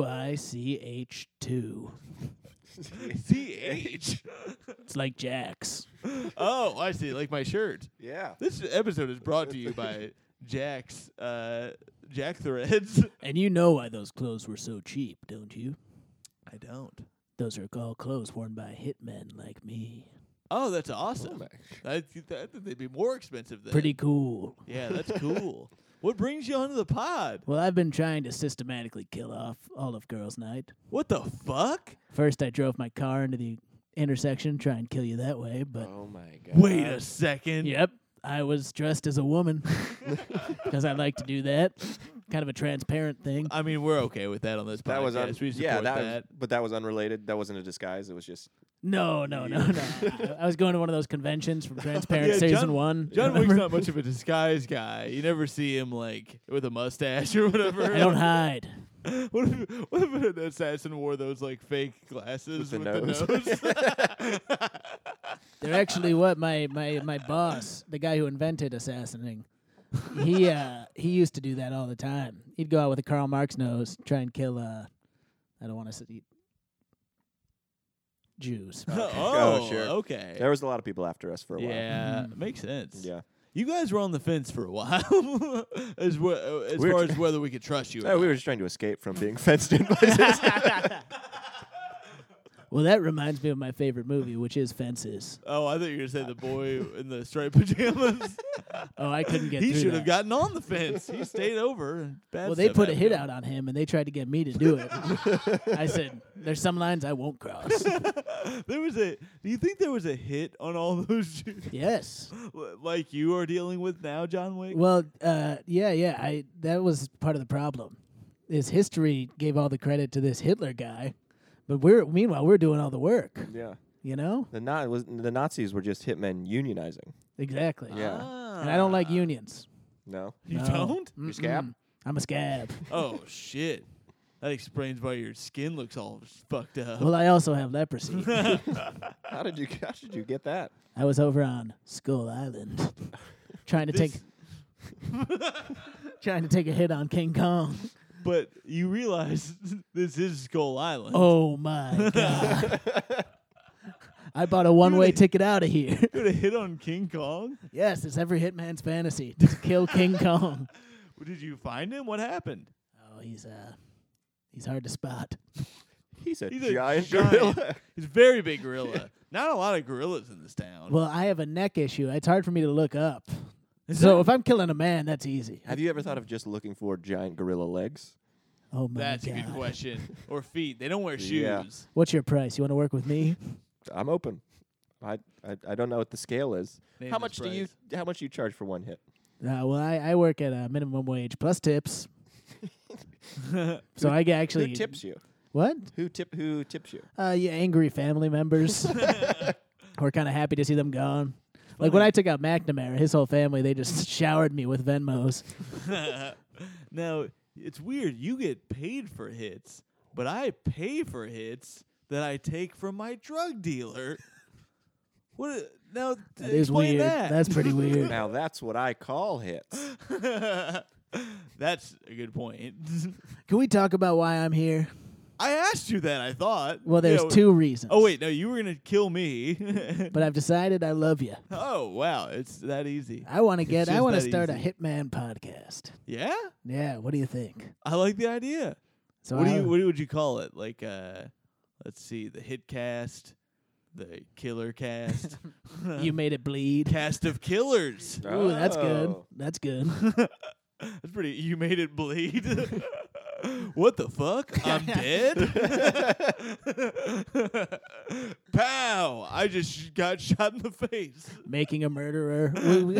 S4: WICH2.
S1: CH.
S4: It's like Jax.
S1: Oh, I see. Like my shirt.
S3: Yeah.
S1: This episode is brought to you by Jack's Jack Threads.
S4: And you know why those clothes were so cheap, don't you?
S1: I don't.
S4: Those are all clothes worn by hitmen like me.
S1: Oh, that's awesome. I think they'd be more expensive than.
S4: Pretty cool.
S1: Yeah, that's cool. What brings you onto the pod?
S4: Well, I've been trying to systematically kill off all of girls' night.
S1: What the fuck?
S4: First, I drove my car into the intersection, try and kill you that way, but
S3: Oh my god.
S1: Wait a second.
S4: yep, I was dressed as a woman because I like to do that. Kind of a transparent thing.
S1: I mean, we're okay with that on this podcast.
S3: That was
S1: we support
S3: yeah,
S1: that.
S3: but that was unrelated. That wasn't a disguise. It was just
S4: No. I was going to one of those conventions from Transparent
S1: Yeah,
S4: Season
S1: John-
S4: 1.
S1: John Wick's
S4: Remember?
S1: not much of a disguise guy. You never see him like with a mustache or whatever.
S4: I don't hide.
S1: What if an assassin wore those like fake glasses
S3: With
S1: with
S3: the
S1: the nose?
S4: They're actually what my boss, the guy who invented assassinating, he used to do that all the time. He'd go out with a Karl Marx nose, try and kill I don't want to say Jews.
S1: Oh,
S3: sure.
S1: okay.
S3: there was a lot of people after us for a while.
S1: Yeah, makes sense.
S3: Yeah.
S1: You guys were on the fence for a while, as
S3: We were
S1: far
S3: tr-
S1: as whether we could trust you. or
S3: Oh, we
S1: not.
S3: were just trying to escape from being fenced in places.
S4: Well, that reminds me of my favorite movie, which is Fences.
S1: Oh, I thought you were gonna say the boy in the striped pajamas.
S4: Oh, I couldn't get
S1: He
S4: through
S1: should
S4: that.
S1: have gotten on the fence. He stayed over. Bad
S4: Well, they
S1: stuff
S4: put a
S1: happened
S4: hit
S1: to him.
S4: out on him, and they tried to get me to do it. I said, "There's some lines I won't cross."
S1: There was a. Do you think there was a hit on all those
S4: Yes.
S1: like you are dealing with now, John Wick?
S4: Well, yeah. That was part of the problem. Is history gave all the credit to this Hitler guy, but meanwhile we're doing all the work.
S3: yeah.
S4: You know
S3: The Nazis were just hitmen unionizing.
S4: exactly.
S3: Yeah.
S4: And I don't like unions.
S3: No.
S1: You
S4: No.
S1: don't?
S3: You scab?
S4: Mm-mm. I'm a scab.
S1: Oh shit. That explains why your skin looks all fucked up.
S4: Well, I also have leprosy.
S3: How did you get that?
S4: I was over on Skull Island, trying to take a hit on King Kong.
S1: But you realize this is Skull Island.
S4: Oh my god! I bought a one-way ticket out of here.
S1: You had a hit on King Kong?
S4: Yes, it's every hitman's fantasy to kill King Kong.
S1: Did you find him? What happened?
S4: Oh, he's hard to spot.
S3: He's a
S1: He's a
S3: giant
S1: giant.
S3: gorilla.
S1: He's a very big gorilla. Not a lot of gorillas in this town.
S4: Well, I have a neck issue. It's hard for me to look up.
S1: Is
S4: So
S1: that-
S4: if I'm killing a man, that's easy.
S3: Have you ever thought of just looking for giant gorilla legs?
S4: Oh my
S1: that's
S4: god.
S1: a good question. Or feet. They don't wear shoes.
S3: Yeah.
S4: What's your price? You want to work with me?
S3: I'm open. I don't know what the scale is.
S1: Name
S3: How
S1: this
S3: much do you charge for one hit?
S4: Well, I work at a minimum wage plus tips. So I get actually
S3: Who tips you?
S4: What?
S3: Who tips you?
S4: Yeah, angry family members. We're kind of happy to see them gone. Like when I took out McNamara, his whole family, they just showered me with Venmos.
S1: Now, it's weird. You get paid for hits, but I pay for hits that I take from my drug dealer. What? Now,
S4: That is
S1: explain
S4: weird.
S1: that.
S4: That's pretty weird.
S3: Now that's what I call hits.
S1: That's a good point.
S4: Can we talk about why I'm here?
S1: I asked you that, I thought.
S4: Well, there's
S1: Yeah,
S4: two reasons.
S1: Oh, wait. No, you were going to kill me.
S4: But I've decided I love you.
S1: Oh, wow. It's that easy.
S4: I want to
S1: It's
S4: get. I
S1: just
S4: want to
S1: that
S4: start
S1: easy.
S4: a Hitman podcast.
S1: Yeah?
S4: Yeah. What do you think?
S1: I like the idea.
S4: So
S1: What
S4: I-
S1: would you call it? Like, let's see, the hit cast, the killer cast,
S4: you made it bleed.
S1: cast of killers.
S4: Ooh, that's good.
S3: Oh.
S4: That's good.
S1: That's pretty. You made it bleed. What the fuck? I'm dead. Pow! I just got shot in the face.
S4: Making a murderer.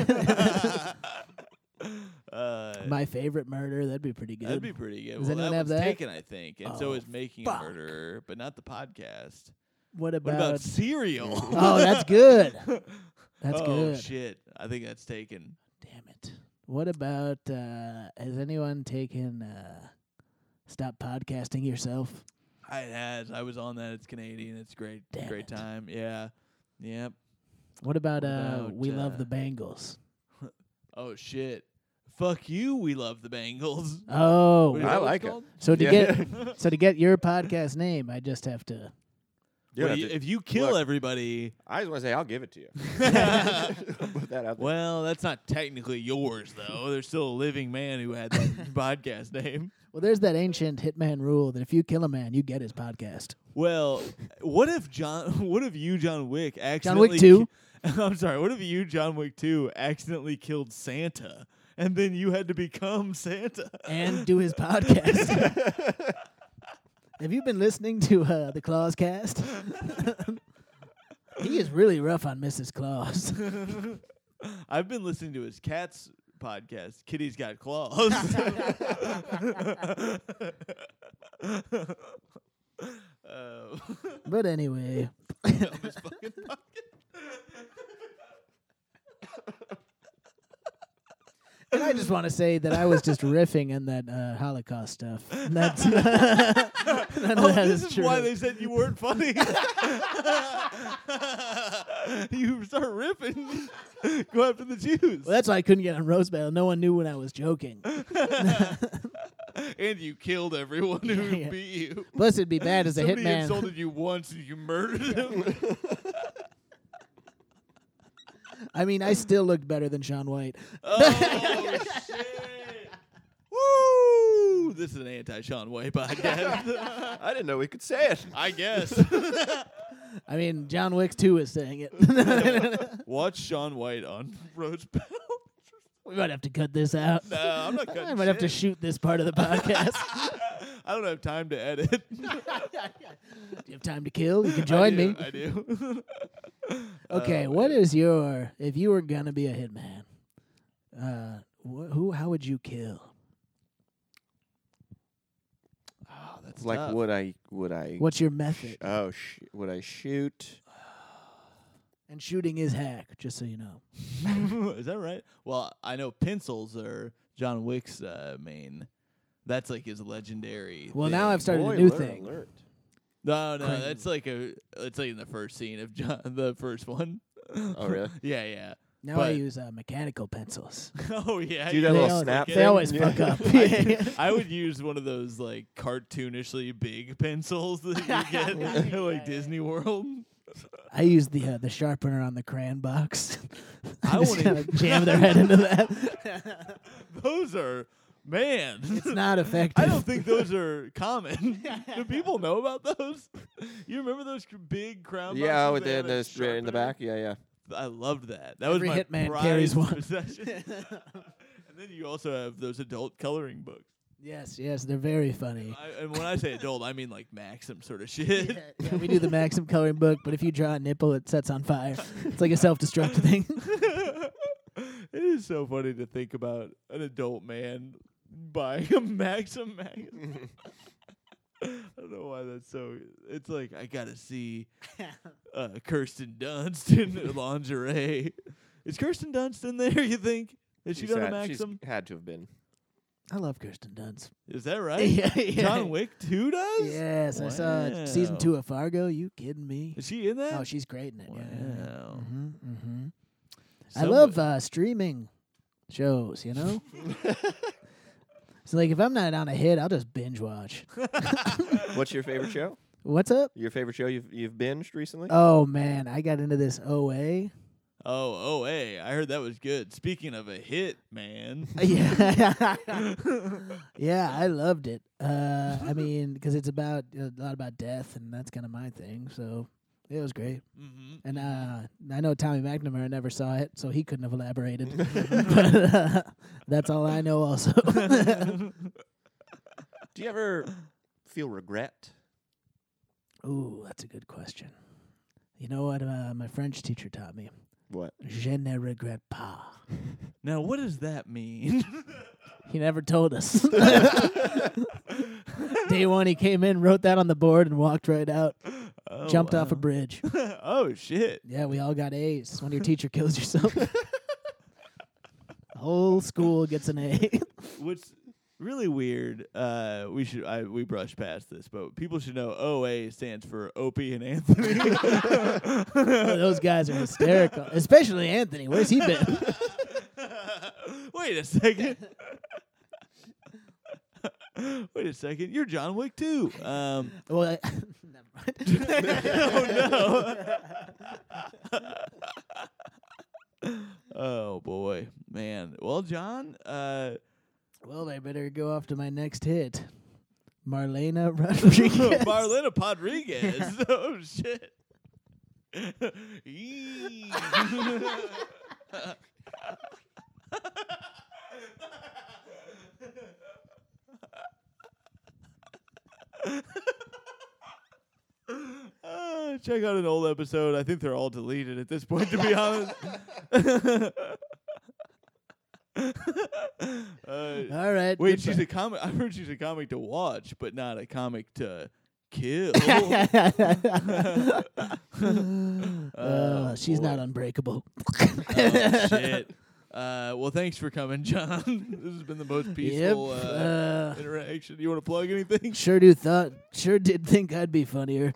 S4: My favorite murder. That'd be pretty good.
S1: That'd be pretty good.
S4: Does
S1: Well,
S4: anyone
S1: that
S4: have
S1: one's
S4: that?
S1: taken, I think, and so
S4: Oh,
S1: is Making
S4: fuck.
S1: a Murderer, but not the podcast.
S4: What
S1: What about
S4: about?
S1: Serial?
S4: Oh, that's good. That's
S1: oh,
S4: good.
S1: shit! I think that's taken.
S4: Damn it. What about? Has anyone taken? Stop podcasting yourself.
S1: It has. I was on that. It's Canadian. It's great.
S4: Damn
S1: Great
S4: it.
S1: time. Yeah. Yep.
S4: What about?
S1: What about,
S4: We love the Bengals.
S1: Oh shit. Fuck you. We love the Bengals.
S4: Oh,
S1: Wait, is
S3: I
S1: that what
S3: like
S1: it's
S3: it.
S1: called?
S4: so to
S3: Yeah.
S4: get your podcast name, I just have to.
S3: You don't
S1: Well,
S3: have to-
S1: if you kill
S3: look.
S1: everybody,
S3: I just want to say I'll give it to you. Put that out there.
S1: well, that's not technically yours though. There's still a living man who had that podcast name.
S4: Well, there's that ancient hitman rule that if you kill a man, you get his podcast.
S1: Well, what if you, John Wick,
S4: Wick
S1: accidentally
S4: 2?
S1: I'm sorry. What if you, John Wick 2, accidentally killed Santa, and then you had to become Santa?
S4: And do his podcast. Have you been listening to the Claus cast? He is really rough on Mrs. Claus.
S1: I've been listening to his cat's podcast, Kitty's Got Claws.
S4: But anyway,
S1: Dumbest fucking podcast.
S4: and I just want to say that I was just riffing in that Holocaust stuff. That's none of that
S1: This
S4: is
S1: is
S4: true.
S1: why they said you weren't funny. You start ripping, go after the Jews.
S4: Well, that's why I couldn't get on roast battle. No one knew when I was joking.
S1: And you killed everyone who
S4: Yeah.
S1: beat you.
S4: Plus, it'd be bad as a
S1: Somebody
S4: hitman.
S1: insulted you once and you murdered him.
S4: I mean, I still looked better than Shaun White.
S1: Oh, shit. Woo! This is an anti-Shaun White podcast.
S3: I didn't know we could say it.
S1: I guess.
S4: I mean, John Wick 2 is saying it.
S1: Watch Shaun White on Roast Battle.
S4: We might have to cut this out.
S1: No, I'm not cutting
S4: I might have to
S1: shit.
S4: shoot this part of the podcast.
S1: I don't have time to edit.
S4: Do you have time to kill? You can join me.
S1: I do.
S4: Okay, what is your if you were gonna be a hitman? Who? How would you kill?
S1: Oh, that's
S3: Like,
S1: tough.
S3: would I?
S4: What's your method?
S3: Would I shoot?
S4: And shooting is hack, just so you know.
S1: Is that right? Well, I know pencils are John Wick's main. That's like his legendary.
S4: Well,
S1: thing.
S4: now I've started
S3: Boy,
S4: a new
S3: alert,
S4: thing.
S3: alert.
S1: No,
S4: Crazy.
S1: that's like it's like in the first scene of the first one.
S3: Oh, really?
S1: Yeah, yeah.
S4: Now I
S1: But-
S4: use mechanical pencils.
S1: Oh yeah.
S3: Do that
S1: you
S3: little
S4: always,
S3: snap
S4: they
S3: thing?
S4: always
S3: Yeah.
S4: fuck up.
S1: I would use one of those like cartoonishly big pencils that you get at like Disney World.
S4: I use the sharpener on the crayon box.
S1: I
S4: just
S1: wanna-
S4: kind of jam their head into that.
S1: Those are Man,
S4: It's not effective.
S1: I don't think those are common. Do people know about those? You remember those big crown boxes?
S3: Yeah, with
S1: they had
S3: the
S1: a
S3: straight in the
S1: sharpener?
S3: back. Yeah.
S1: I loved that. That
S4: Every
S1: was my
S4: hitman
S1: prized
S4: carries one.
S1: possession. And then you also have those adult coloring books.
S4: Yes, they're very funny.
S1: And when I say adult, I mean like Maxim sort of shit.
S4: Yeah, we do the Maxim coloring book, but if you draw a nipple, it sets on fire. It's like a self-destruct thing.
S1: It is so funny to think about an adult man buying a Maxim magazine. I don't know why that's so. It's like I gotta see Kirsten Dunst in lingerie. Is Kirsten Dunst in there? You think? Has she done a Maxim?
S3: She's had to have been.
S4: I love Kirsten Dunst.
S1: Is that right?
S4: Yeah.
S1: John Wick 2 does?
S4: Yes, I saw season
S1: Wow.
S4: 2 of Fargo. You kidding me?
S1: Is she in that?
S4: Oh, she's great in it. Yeah.
S1: Wow.
S4: Mm-hmm. I
S1: Somebody-
S4: love streaming shows, you know? So, like, if I'm not on a hit, I'll just binge watch.
S3: What's your favorite show?
S4: What's up?
S3: Your favorite show you've binged recently?
S4: Oh, man. I got into this OA.
S1: Oh, hey, I heard that was good. Speaking of a hit, man.
S4: Yeah. Yeah, I loved it. I mean, because it's about a lot about death, and that's kind of my thing. So it was great.
S1: Mm-hmm.
S4: And I know Tommy McNamara never saw it, so he couldn't have elaborated. But that's all I know also.
S3: Do you ever feel regret?
S4: Ooh, that's a good question. You know what my French teacher taught me?
S3: What?
S4: Je ne regrette pas.
S1: Now, what does that mean?
S4: He never told us. Day one, he came in, wrote that on the board, and walked right out.
S1: Oh,
S4: Jumped off a
S1: wow.
S4: bridge.
S1: Oh, shit.
S4: Yeah, we all got A's. When your teacher kills yourself, the whole school gets an A.
S1: What's really weird, we brushed past this, but people should know OA stands for Opie and Anthony.
S4: Oh, those guys are hysterical, especially Anthony. Where's he been?
S1: Wait a second. Wait a second. You're John Wick too.
S4: Well, never mind.
S1: Oh no. Oh boy, man. Well, John,
S4: Well, I better go off to my next hit. Marlena Rodriguez.
S1: Marlena Rodriguez. Oh shit. Eee. Check out an old episode. I think they're all deleted at this point, to be honest.
S4: All right.
S1: Wait, she's
S4: goodbye.
S1: a comic. I heard she's a comic to watch, but not a comic to kill.
S4: She's not
S1: boy.
S4: unbreakable.
S1: Oh, shit. Well, thanks for coming, John. This has been the most peaceful interaction. You want to plug anything?
S4: Sure did think I'd be funnier.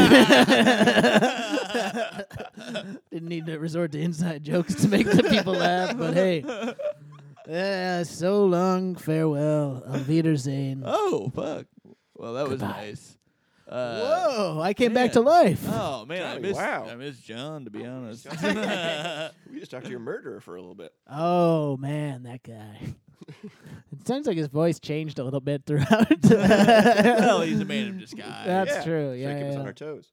S4: Didn't need to resort to inside jokes to make the people laugh, but hey. So long, farewell, Auf Wiedersehen.
S1: Oh, fuck. Well, that was
S4: Goodbye.
S1: nice.
S4: Whoa, I came back to
S1: man.
S4: life.
S1: Oh, man,
S3: Johnny, wow.
S1: I miss John, to be honest.
S3: We just talked to your murderer for a little bit.
S4: Oh, man, that guy. It sounds like his voice changed a little bit throughout.
S1: Well, he's a man of disguise.
S4: That's true.
S3: Gotta keep us on
S4: Yeah.
S3: our toes.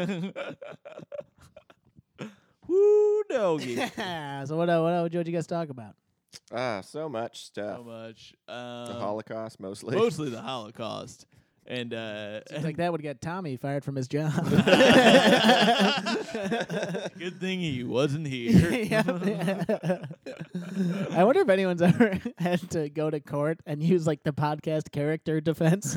S1: Woo, doggy.
S4: So what you guys talk about?
S3: So much stuff.
S1: So much.
S3: The Holocaust, mostly.
S1: Mostly the Holocaust. And
S4: Seems like that would get Tommy fired from his job.
S1: good thing he wasn't here.
S4: Yeah. I wonder if anyone's ever had to go to court and use like the podcast character defense.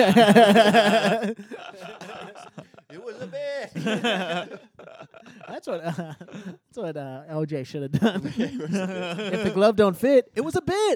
S3: It was a bit.
S4: That's what OJ should have done. If the glove don't fit, it was a bit.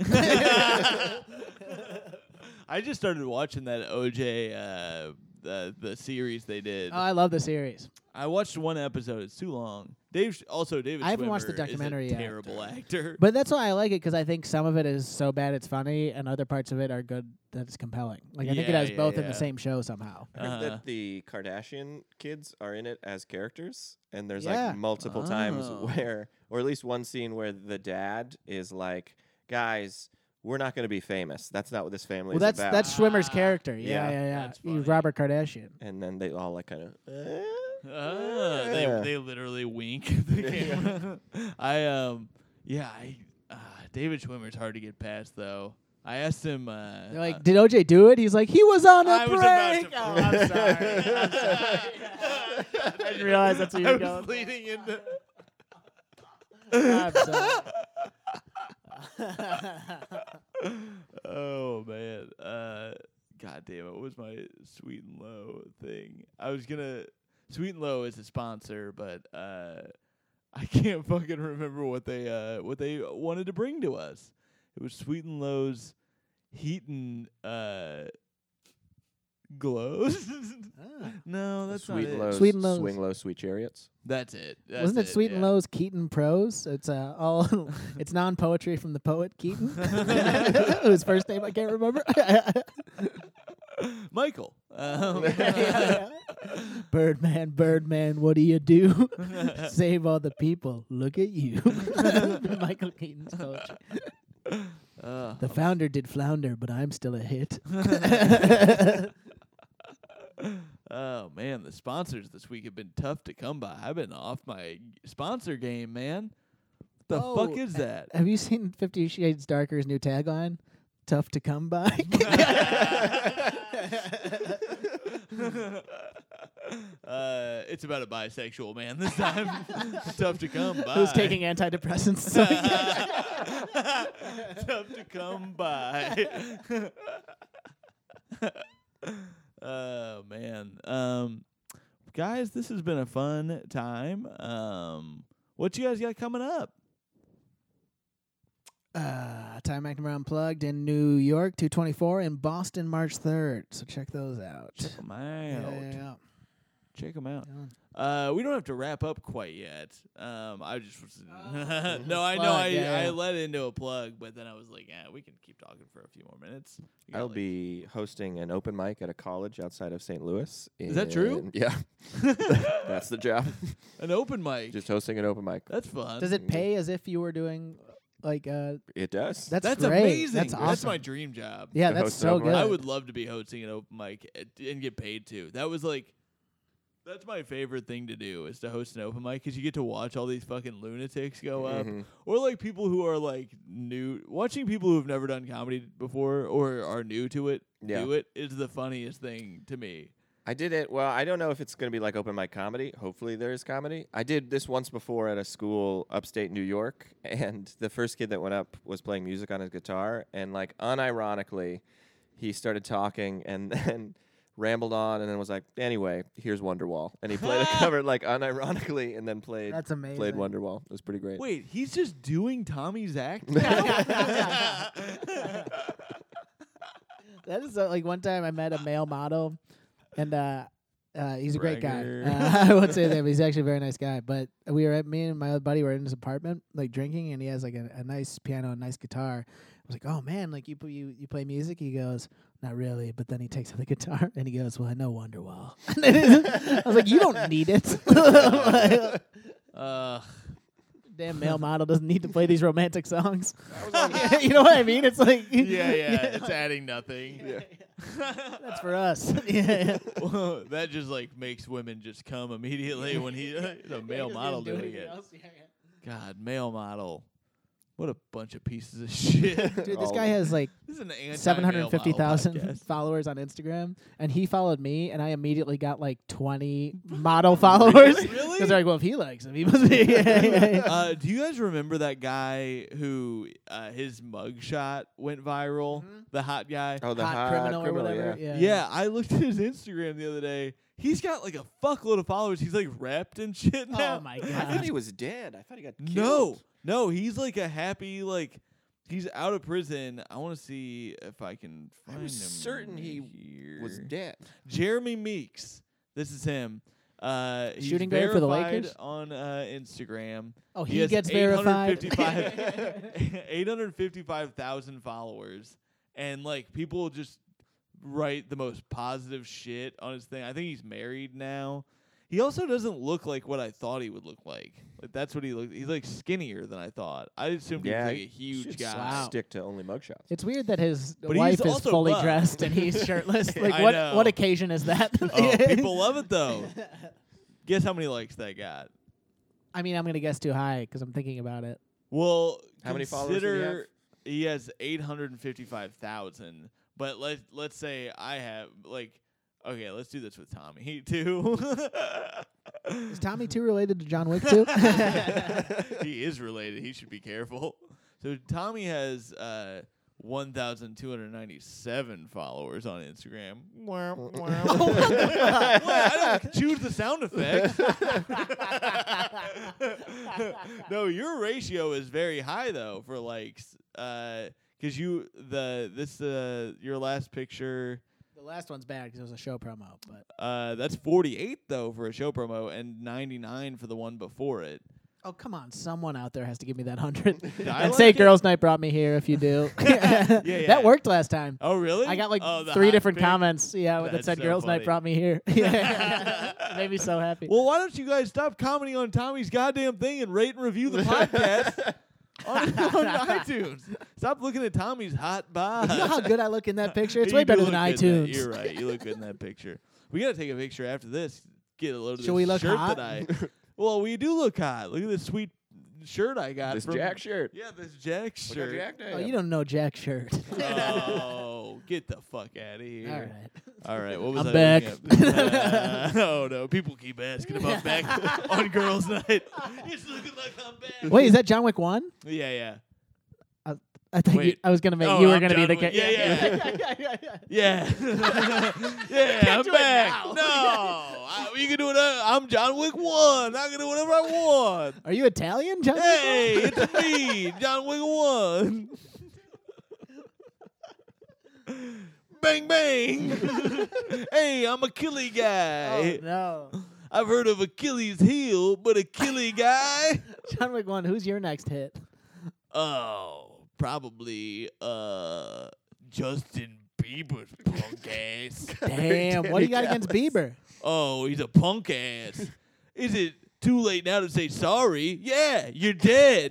S1: I just started watching that OJ the series they did.
S4: Oh, I love the series.
S1: I watched one episode. It's too long. David
S4: I haven't watched the
S1: Schwimmer
S4: documentary
S1: is a
S4: yet.
S1: terrible actor.
S4: But that's why I like it, because I think some of it is so bad it's funny, and other parts of it are good that it's compelling. Like I think it
S1: Yeah,
S4: has
S1: yeah,
S4: both in
S1: yeah.
S4: the same show somehow.
S3: I heard
S1: Uh-huh.
S3: that the Kardashian kids are in it as characters, and there's
S4: Yeah.
S3: like multiple times
S1: Oh.
S3: where, or at least one scene where the dad is like, "Guys, we're not going to be famous. That's not what this family
S4: Well,
S3: is about.
S4: that's Schwimmer's character. Yeah,
S3: Yeah.
S4: yeah.
S1: That's
S4: He's
S1: funny.
S4: Robert Kardashian.
S3: And then they all like kind of.
S1: They literally wink at the camera. David Schwimmer's hard to get past though. I asked him.
S4: They're like, did OJ do it? He's like, he was on a
S1: I was
S4: break.
S1: about to.
S4: Oh, I'm sorry. I'm sorry. I didn't realize that's where you
S1: I
S4: were
S1: was
S4: going.
S1: leading into.
S4: I'm sorry.
S1: Oh man. God damn it. What was my Sweet and Low thing? I was gonna Sweet and Low is a sponsor, but I can't fucking remember what they wanted to bring to us. It was Sweet and Low's Heat and Glows. No, that's
S3: Sweet
S1: not
S3: and
S1: it.
S3: Low's,
S4: Sweet and Low's.
S3: Swing Low, Sweet Chariots.
S1: That's it.
S4: Wasn't it Sweet and Low's Keaton Prose? It's all it's non-poetry from the poet Keaton, whose first name I can't remember.
S1: Michael.
S4: Birdman, Birdman, what do you do? Save all the people. Look at you. Michael Keaton's poetry. The founder did flounder, but I'm still a hit.
S1: Oh man, the sponsors this week have been tough to come by. I've been off my sponsor game, man. What the fuck is that?
S4: Have you seen 50 Shades Darker's new tagline? Tough to come by.
S1: It's about a bisexual man this time. Tough to come by.
S4: Who's taking antidepressants?
S1: Tough to come by. Oh man. Guys, this has been a fun time. What you guys got coming up?
S4: Time McNamara Unplugged in New York, 224, in Boston, March 3rd. So check those out.
S1: Check them out.
S4: Yeah.
S1: Check them out. We don't have to wrap up quite yet. I just was no, I know.
S4: Plug, yeah.
S1: I led into a plug, but then I was like, yeah, we can keep talking for a few more minutes. We got
S3: I'll
S1: like-
S3: be hosting an open mic at a college outside of St. Louis.
S1: Is that true?
S3: Yeah. That's the job.
S1: an open mic.
S3: Just hosting an open mic.
S1: That's fun.
S4: Does it pay as if you were doing like
S3: It does.
S4: That's
S1: That's
S4: great.
S1: amazing.
S4: That's awesome.
S1: That's my dream job.
S4: Yeah,
S3: To
S4: that's
S3: host an
S4: so
S3: open
S4: good.
S3: mic.
S1: I would love to be hosting an open mic and get paid too. That was like, that's my favorite thing to do is to host an open mic because you get to watch all these fucking lunatics go up,
S3: Mhm.
S1: or like people who are like new. Watching people who have never done comedy before or are new to it
S3: Yeah.
S1: do it is the funniest thing to me.
S3: I did it. Well, I don't know if it's going to be like open mic comedy. Hopefully there is comedy. I did this once before at a school upstate New York, and the first kid that went up was playing music on his guitar, and like unironically, he started talking and then rambled on and then was like, anyway, here's Wonderwall. And he played a cover like unironically and then played
S4: That's amazing.
S3: played Wonderwall. It was pretty great.
S1: Wait, he's just doing Tommy's act?
S4: That is like one time I met a male model, and he's a great guy.
S1: Bragger.
S4: I won't say that, but he's actually a very nice guy. But me and my other buddy were in his apartment, like drinking, and he has like a nice piano and nice guitar. I was like, oh man, like you play music? He goes, not really. But then he takes out the guitar and he goes, well, I know Wonderwall. I was like, you don't need it. Damn male model doesn't need to play these romantic songs. You know what I mean? It's like
S1: yeah, it's adding nothing.
S3: Yeah.
S4: that's for us. Yeah.
S1: Well, that just like makes women just come immediately when he's a male model doing it. God, male model. What a bunch of pieces of shit.
S4: Dude, this
S3: All
S4: guy
S3: of
S4: has like
S1: This is an anti-male
S4: 750,000
S1: model podcast.
S4: followers on Instagram, and he followed me, and I immediately got like 20 model followers.
S1: Really?
S4: Because they're like, well, if he likes him, he must be.
S1: Do you guys remember that guy who his mugshot went viral? The hot guy.
S3: Oh, the
S4: Hot criminal or whatever.
S3: yeah.
S1: Yeah, I looked at his Instagram the other day. He's got like a fuckload of followers. He's like repped and shit now.
S4: Oh my
S3: I thought he
S4: god.
S3: was dead. I thought he got
S1: No,
S3: killed.
S1: no, he's like a happy like. He's out of prison. I want to see if I can find
S3: I was
S1: him.
S3: certain he
S1: here.
S3: was dead.
S1: Jeremy Meeks. This is him. He's
S4: Shooting guard for the
S1: verified
S4: Lakers?
S1: on Instagram.
S4: Oh,
S1: He
S4: he
S1: has
S4: gets verified.
S1: 855,000 followers, and like people just write the most positive shit on his thing. I think he's married now. He also doesn't look like what I thought he would look like. Like that's what he looked. He's like skinnier than I thought. I assumed he was like a huge
S3: should
S1: guy.
S4: Wow.
S3: stick to only mugshots.
S4: It's weird that his
S1: But
S4: wife
S1: he's
S4: is
S1: also
S4: fully
S1: buff.
S4: dressed and he's shirtless. Like
S1: I
S4: what
S1: know.
S4: what occasion is that?
S1: Oh, people love it though. Guess how many likes that got?
S4: I mean, I'm gonna guess too high because I'm thinking about it.
S1: Well,
S3: How many followers did he have?
S1: he has 855,000. But let's say I have like. Okay, let's do this with Tommy too.
S4: Is Tommy too related to John Wick too?
S1: He is related. He should be careful. So Tommy has 1,297 followers on Instagram. What? I don't choose the sound effects. No, your ratio is very high though for likes. Because your last picture.
S4: The last one's bad because it was a show promo, but
S1: That's 48 though for a show promo and 99 for the one before it.
S4: oh come on, someone out there has to give me that 100
S1: I
S4: and say
S1: like it.
S4: girls' night brought me here. If you do,
S1: Yeah.
S4: that worked last time.
S1: Oh really?
S4: I got like
S1: the
S4: 3
S1: hot
S4: different
S1: pic?
S4: comments. Yeah, that
S1: That's
S4: said
S1: so
S4: girls'
S1: funny.
S4: night brought me here. Yeah, made me so happy.
S1: Well, why don't you guys stop commenting on Tommy's goddamn thing and rate and review the podcast on iTunes? Stop looking at Tommy's hot bod.
S4: You know how good I look in that picture? It's
S1: You
S4: way
S1: do
S4: better
S1: look
S4: than
S1: good in that-
S4: iTunes.
S1: You're right. You look good in that picture. We got to take a picture after this. Get a load of
S4: Should
S1: this
S4: we look
S1: shirt
S4: hot?
S1: that I. Well, we do look hot. Look at this sweet shirt I got.
S3: This
S1: from,
S3: Jack shirt.
S1: Yeah, this Jack
S3: Look how
S1: shirt.
S3: jacked I
S4: Oh,
S3: am.
S4: you don't know Jack shirt.
S1: Oh, get the fuck out of here.
S4: All right.
S1: All right, what was
S4: I'm
S1: I
S4: back.
S1: looking at? Oh no, people keep asking about back on girls' night. It's looking like I'm back.
S4: Wait, is that John Wick 1?
S1: Yeah, yeah.
S4: I think
S1: Wait.
S4: I was gonna make
S1: Oh,
S4: you were
S1: I'm
S4: gonna be
S1: John
S4: the
S1: Wick.
S4: guy.
S1: Yeah. Yeah, yeah, I'm
S4: do it
S1: back.
S4: now.
S1: No, you can do it. I'm John Wick 1. I can do whatever I want.
S4: Are you Italian, John? Wick
S1: Hey, it's me, John Wick 1. Bang bang. Hey, I'm a killy guy.
S4: Oh no,
S1: I've heard of Achilles' heel, but a killy guy?
S4: John Wick 1. Who's your next hit?
S1: Oh, probably Justin Bieber's punk ass.
S4: Damn, what do you got against Bieber?
S1: Oh, he's a punk ass. Is it too late now to say sorry? Yeah, you're dead.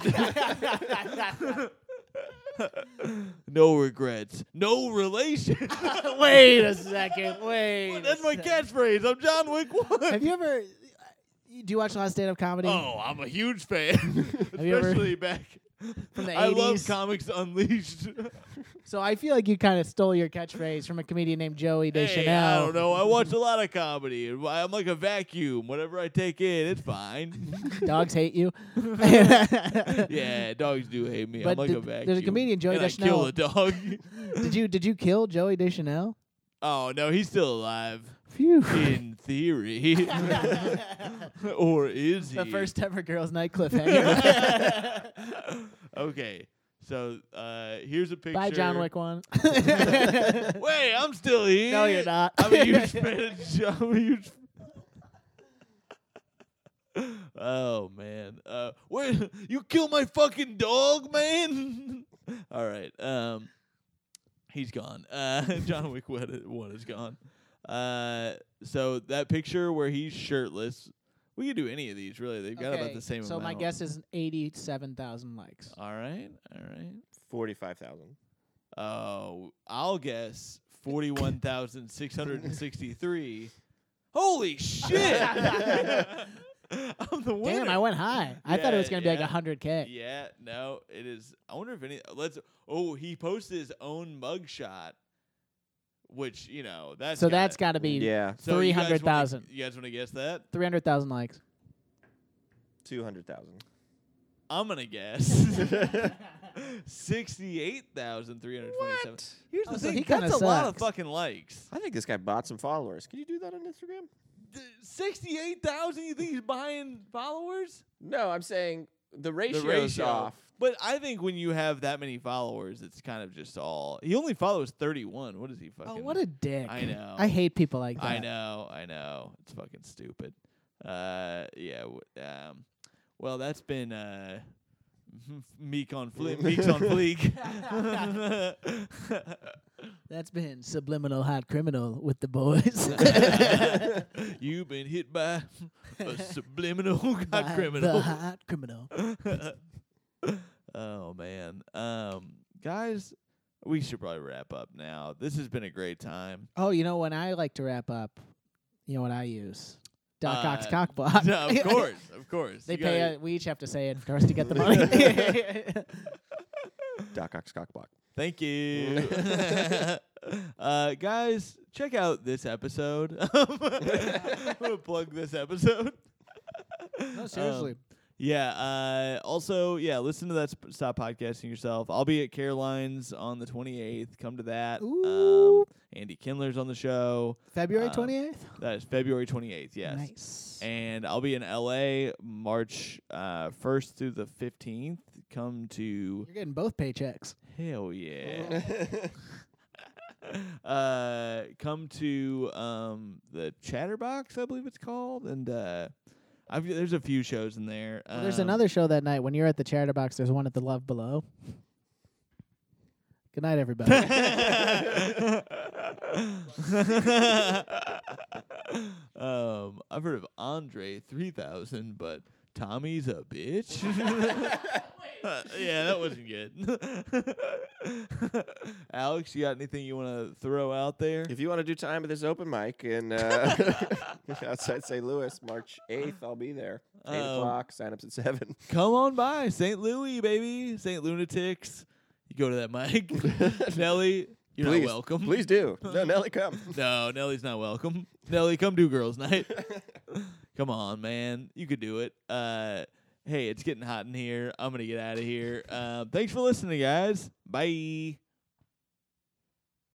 S1: No regrets. No relation.
S4: Wait a second. Wait.
S1: That's my catchphrase. I'm John Wick 1.
S4: Have you ever? Do you watch a lot of stand-up comedy?
S1: Oh, I'm a huge fan.
S4: you ever-
S1: Especially back.
S4: From the 80s?
S1: I love Comics Unleashed.
S4: So I feel like you kind of stole your catchphrase from a comedian named Joey Deschanel.
S1: Hey, I don't know. I watch a lot of comedy. I'm like a vacuum. Whatever I take in, it's fine.
S4: Dogs hate you.
S1: Yeah, dogs do hate me.
S4: But
S1: I'm like a
S4: did-
S1: vacuum.
S4: there's a comedian, Joey
S1: and
S4: Deschanel.
S1: I kill a dog.
S4: Did you kill Joey Deschanel?
S1: Oh no, he's still alive.
S4: Phew.
S1: In theory. Or is he?
S4: The first ever girls' night cliffhanger.
S1: Okay. So here's a picture.
S4: Bye, John Wick 1.
S1: Wait, I'm still here.
S4: No, you're not.
S1: I'm a huge fan of John. I'm a huge. Oh man. Wait, you killed my fucking dog, man. All right. He's gone. John Wick 1 is gone. So that picture where he's shirtless. We could do any of these, really. They've got about the same
S4: so
S1: amount.
S4: my guess is 87,000 likes.
S1: All right.
S3: 45,000.
S1: Oh, I'll guess 41,663. Holy shit! I'm the winner.
S4: Damn, I went high. I thought it was
S1: Yeah,
S4: going to be
S1: yeah.
S4: like 100K.
S1: Yeah, no, it is. I wonder if any. Oh, he posted his own mugshot, which that's.
S4: So that's got to be
S3: Yeah.
S1: so you guys wanna-
S4: 300,000.
S1: You guys want to guess that?
S4: 300,000 likes.
S3: 200,000.
S1: I'm gonna guess 68,327. Here's the
S4: Oh, so
S1: thing.
S4: he kinda
S1: That's a lot of
S4: sucks.
S1: fucking likes.
S3: I think this guy bought some followers. Can you do that on Instagram?
S1: 68,000. You think he's buying followers?
S3: No, I'm saying the ratio's
S1: ratio.
S3: off.
S1: But I think when you have that many followers, it's kind of just all. He only follows 31. What is he fucking?
S4: Oh, what a dick.
S1: I know.
S4: I hate people like that.
S1: I know. It's fucking stupid. Yeah. Well, that's been Meeks on fleek.
S4: That's been Subliminal Hot Criminal with the boys.
S1: You've been hit by a subliminal hot
S4: By
S1: criminal.
S4: The hot criminal.
S1: Oh man, guys, we should probably wrap up now. This has been a great time.
S4: Oh, you know, when I like to wrap up, you know what I use? Doc Ock's
S1: Uh,
S4: Cockblock.
S1: No, of course.
S4: They
S1: You
S4: pay.
S1: gotta-
S4: We each have to say it for us to get the money.
S3: Doc Ock's Cockblock.
S1: Thank you. Guys, check out this episode. I'm gonna plug this episode.
S4: No, seriously.
S1: Yeah. Also, yeah, listen to that Stop Podcasting Yourself. I'll be at Caroline's on the 28th. Come to that.
S4: Ooh.
S1: Andy Kindler's on the show.
S4: February
S1: um,
S4: 28th?
S1: That is February 28th, yes.
S4: Nice.
S1: And I'll be in LA March 1st through the 15th. Come to
S4: You're getting both paychecks.
S1: hell yeah. Come to the Chatterbox, I believe it's called, and there's a few shows in there.
S4: Well, there's another show that night. When you're at the Chatterbox, there's one at the Love Below. Good night, everybody.
S1: I've heard of Andre 3000, but Tommy's a bitch. Yeah, that wasn't good. Alex, you got anything you want to throw out there?
S3: If you want to do time at this open mic in outside St. Louis, March 8th, I'll be there. 8 o'clock, sign-ups at 7.
S1: Come on by, St. Louis, baby, St. Lunatics. You go to that mic. Nelly, you're
S3: Please,
S1: not welcome.
S3: Please do. No, Nelly, come.
S1: No, Nelly's not welcome. Nelly, come do girls' night. Come on, man. You could do it. Hey, it's getting hot in here. I'm going to get out of here. Thanks for listening, guys. Bye.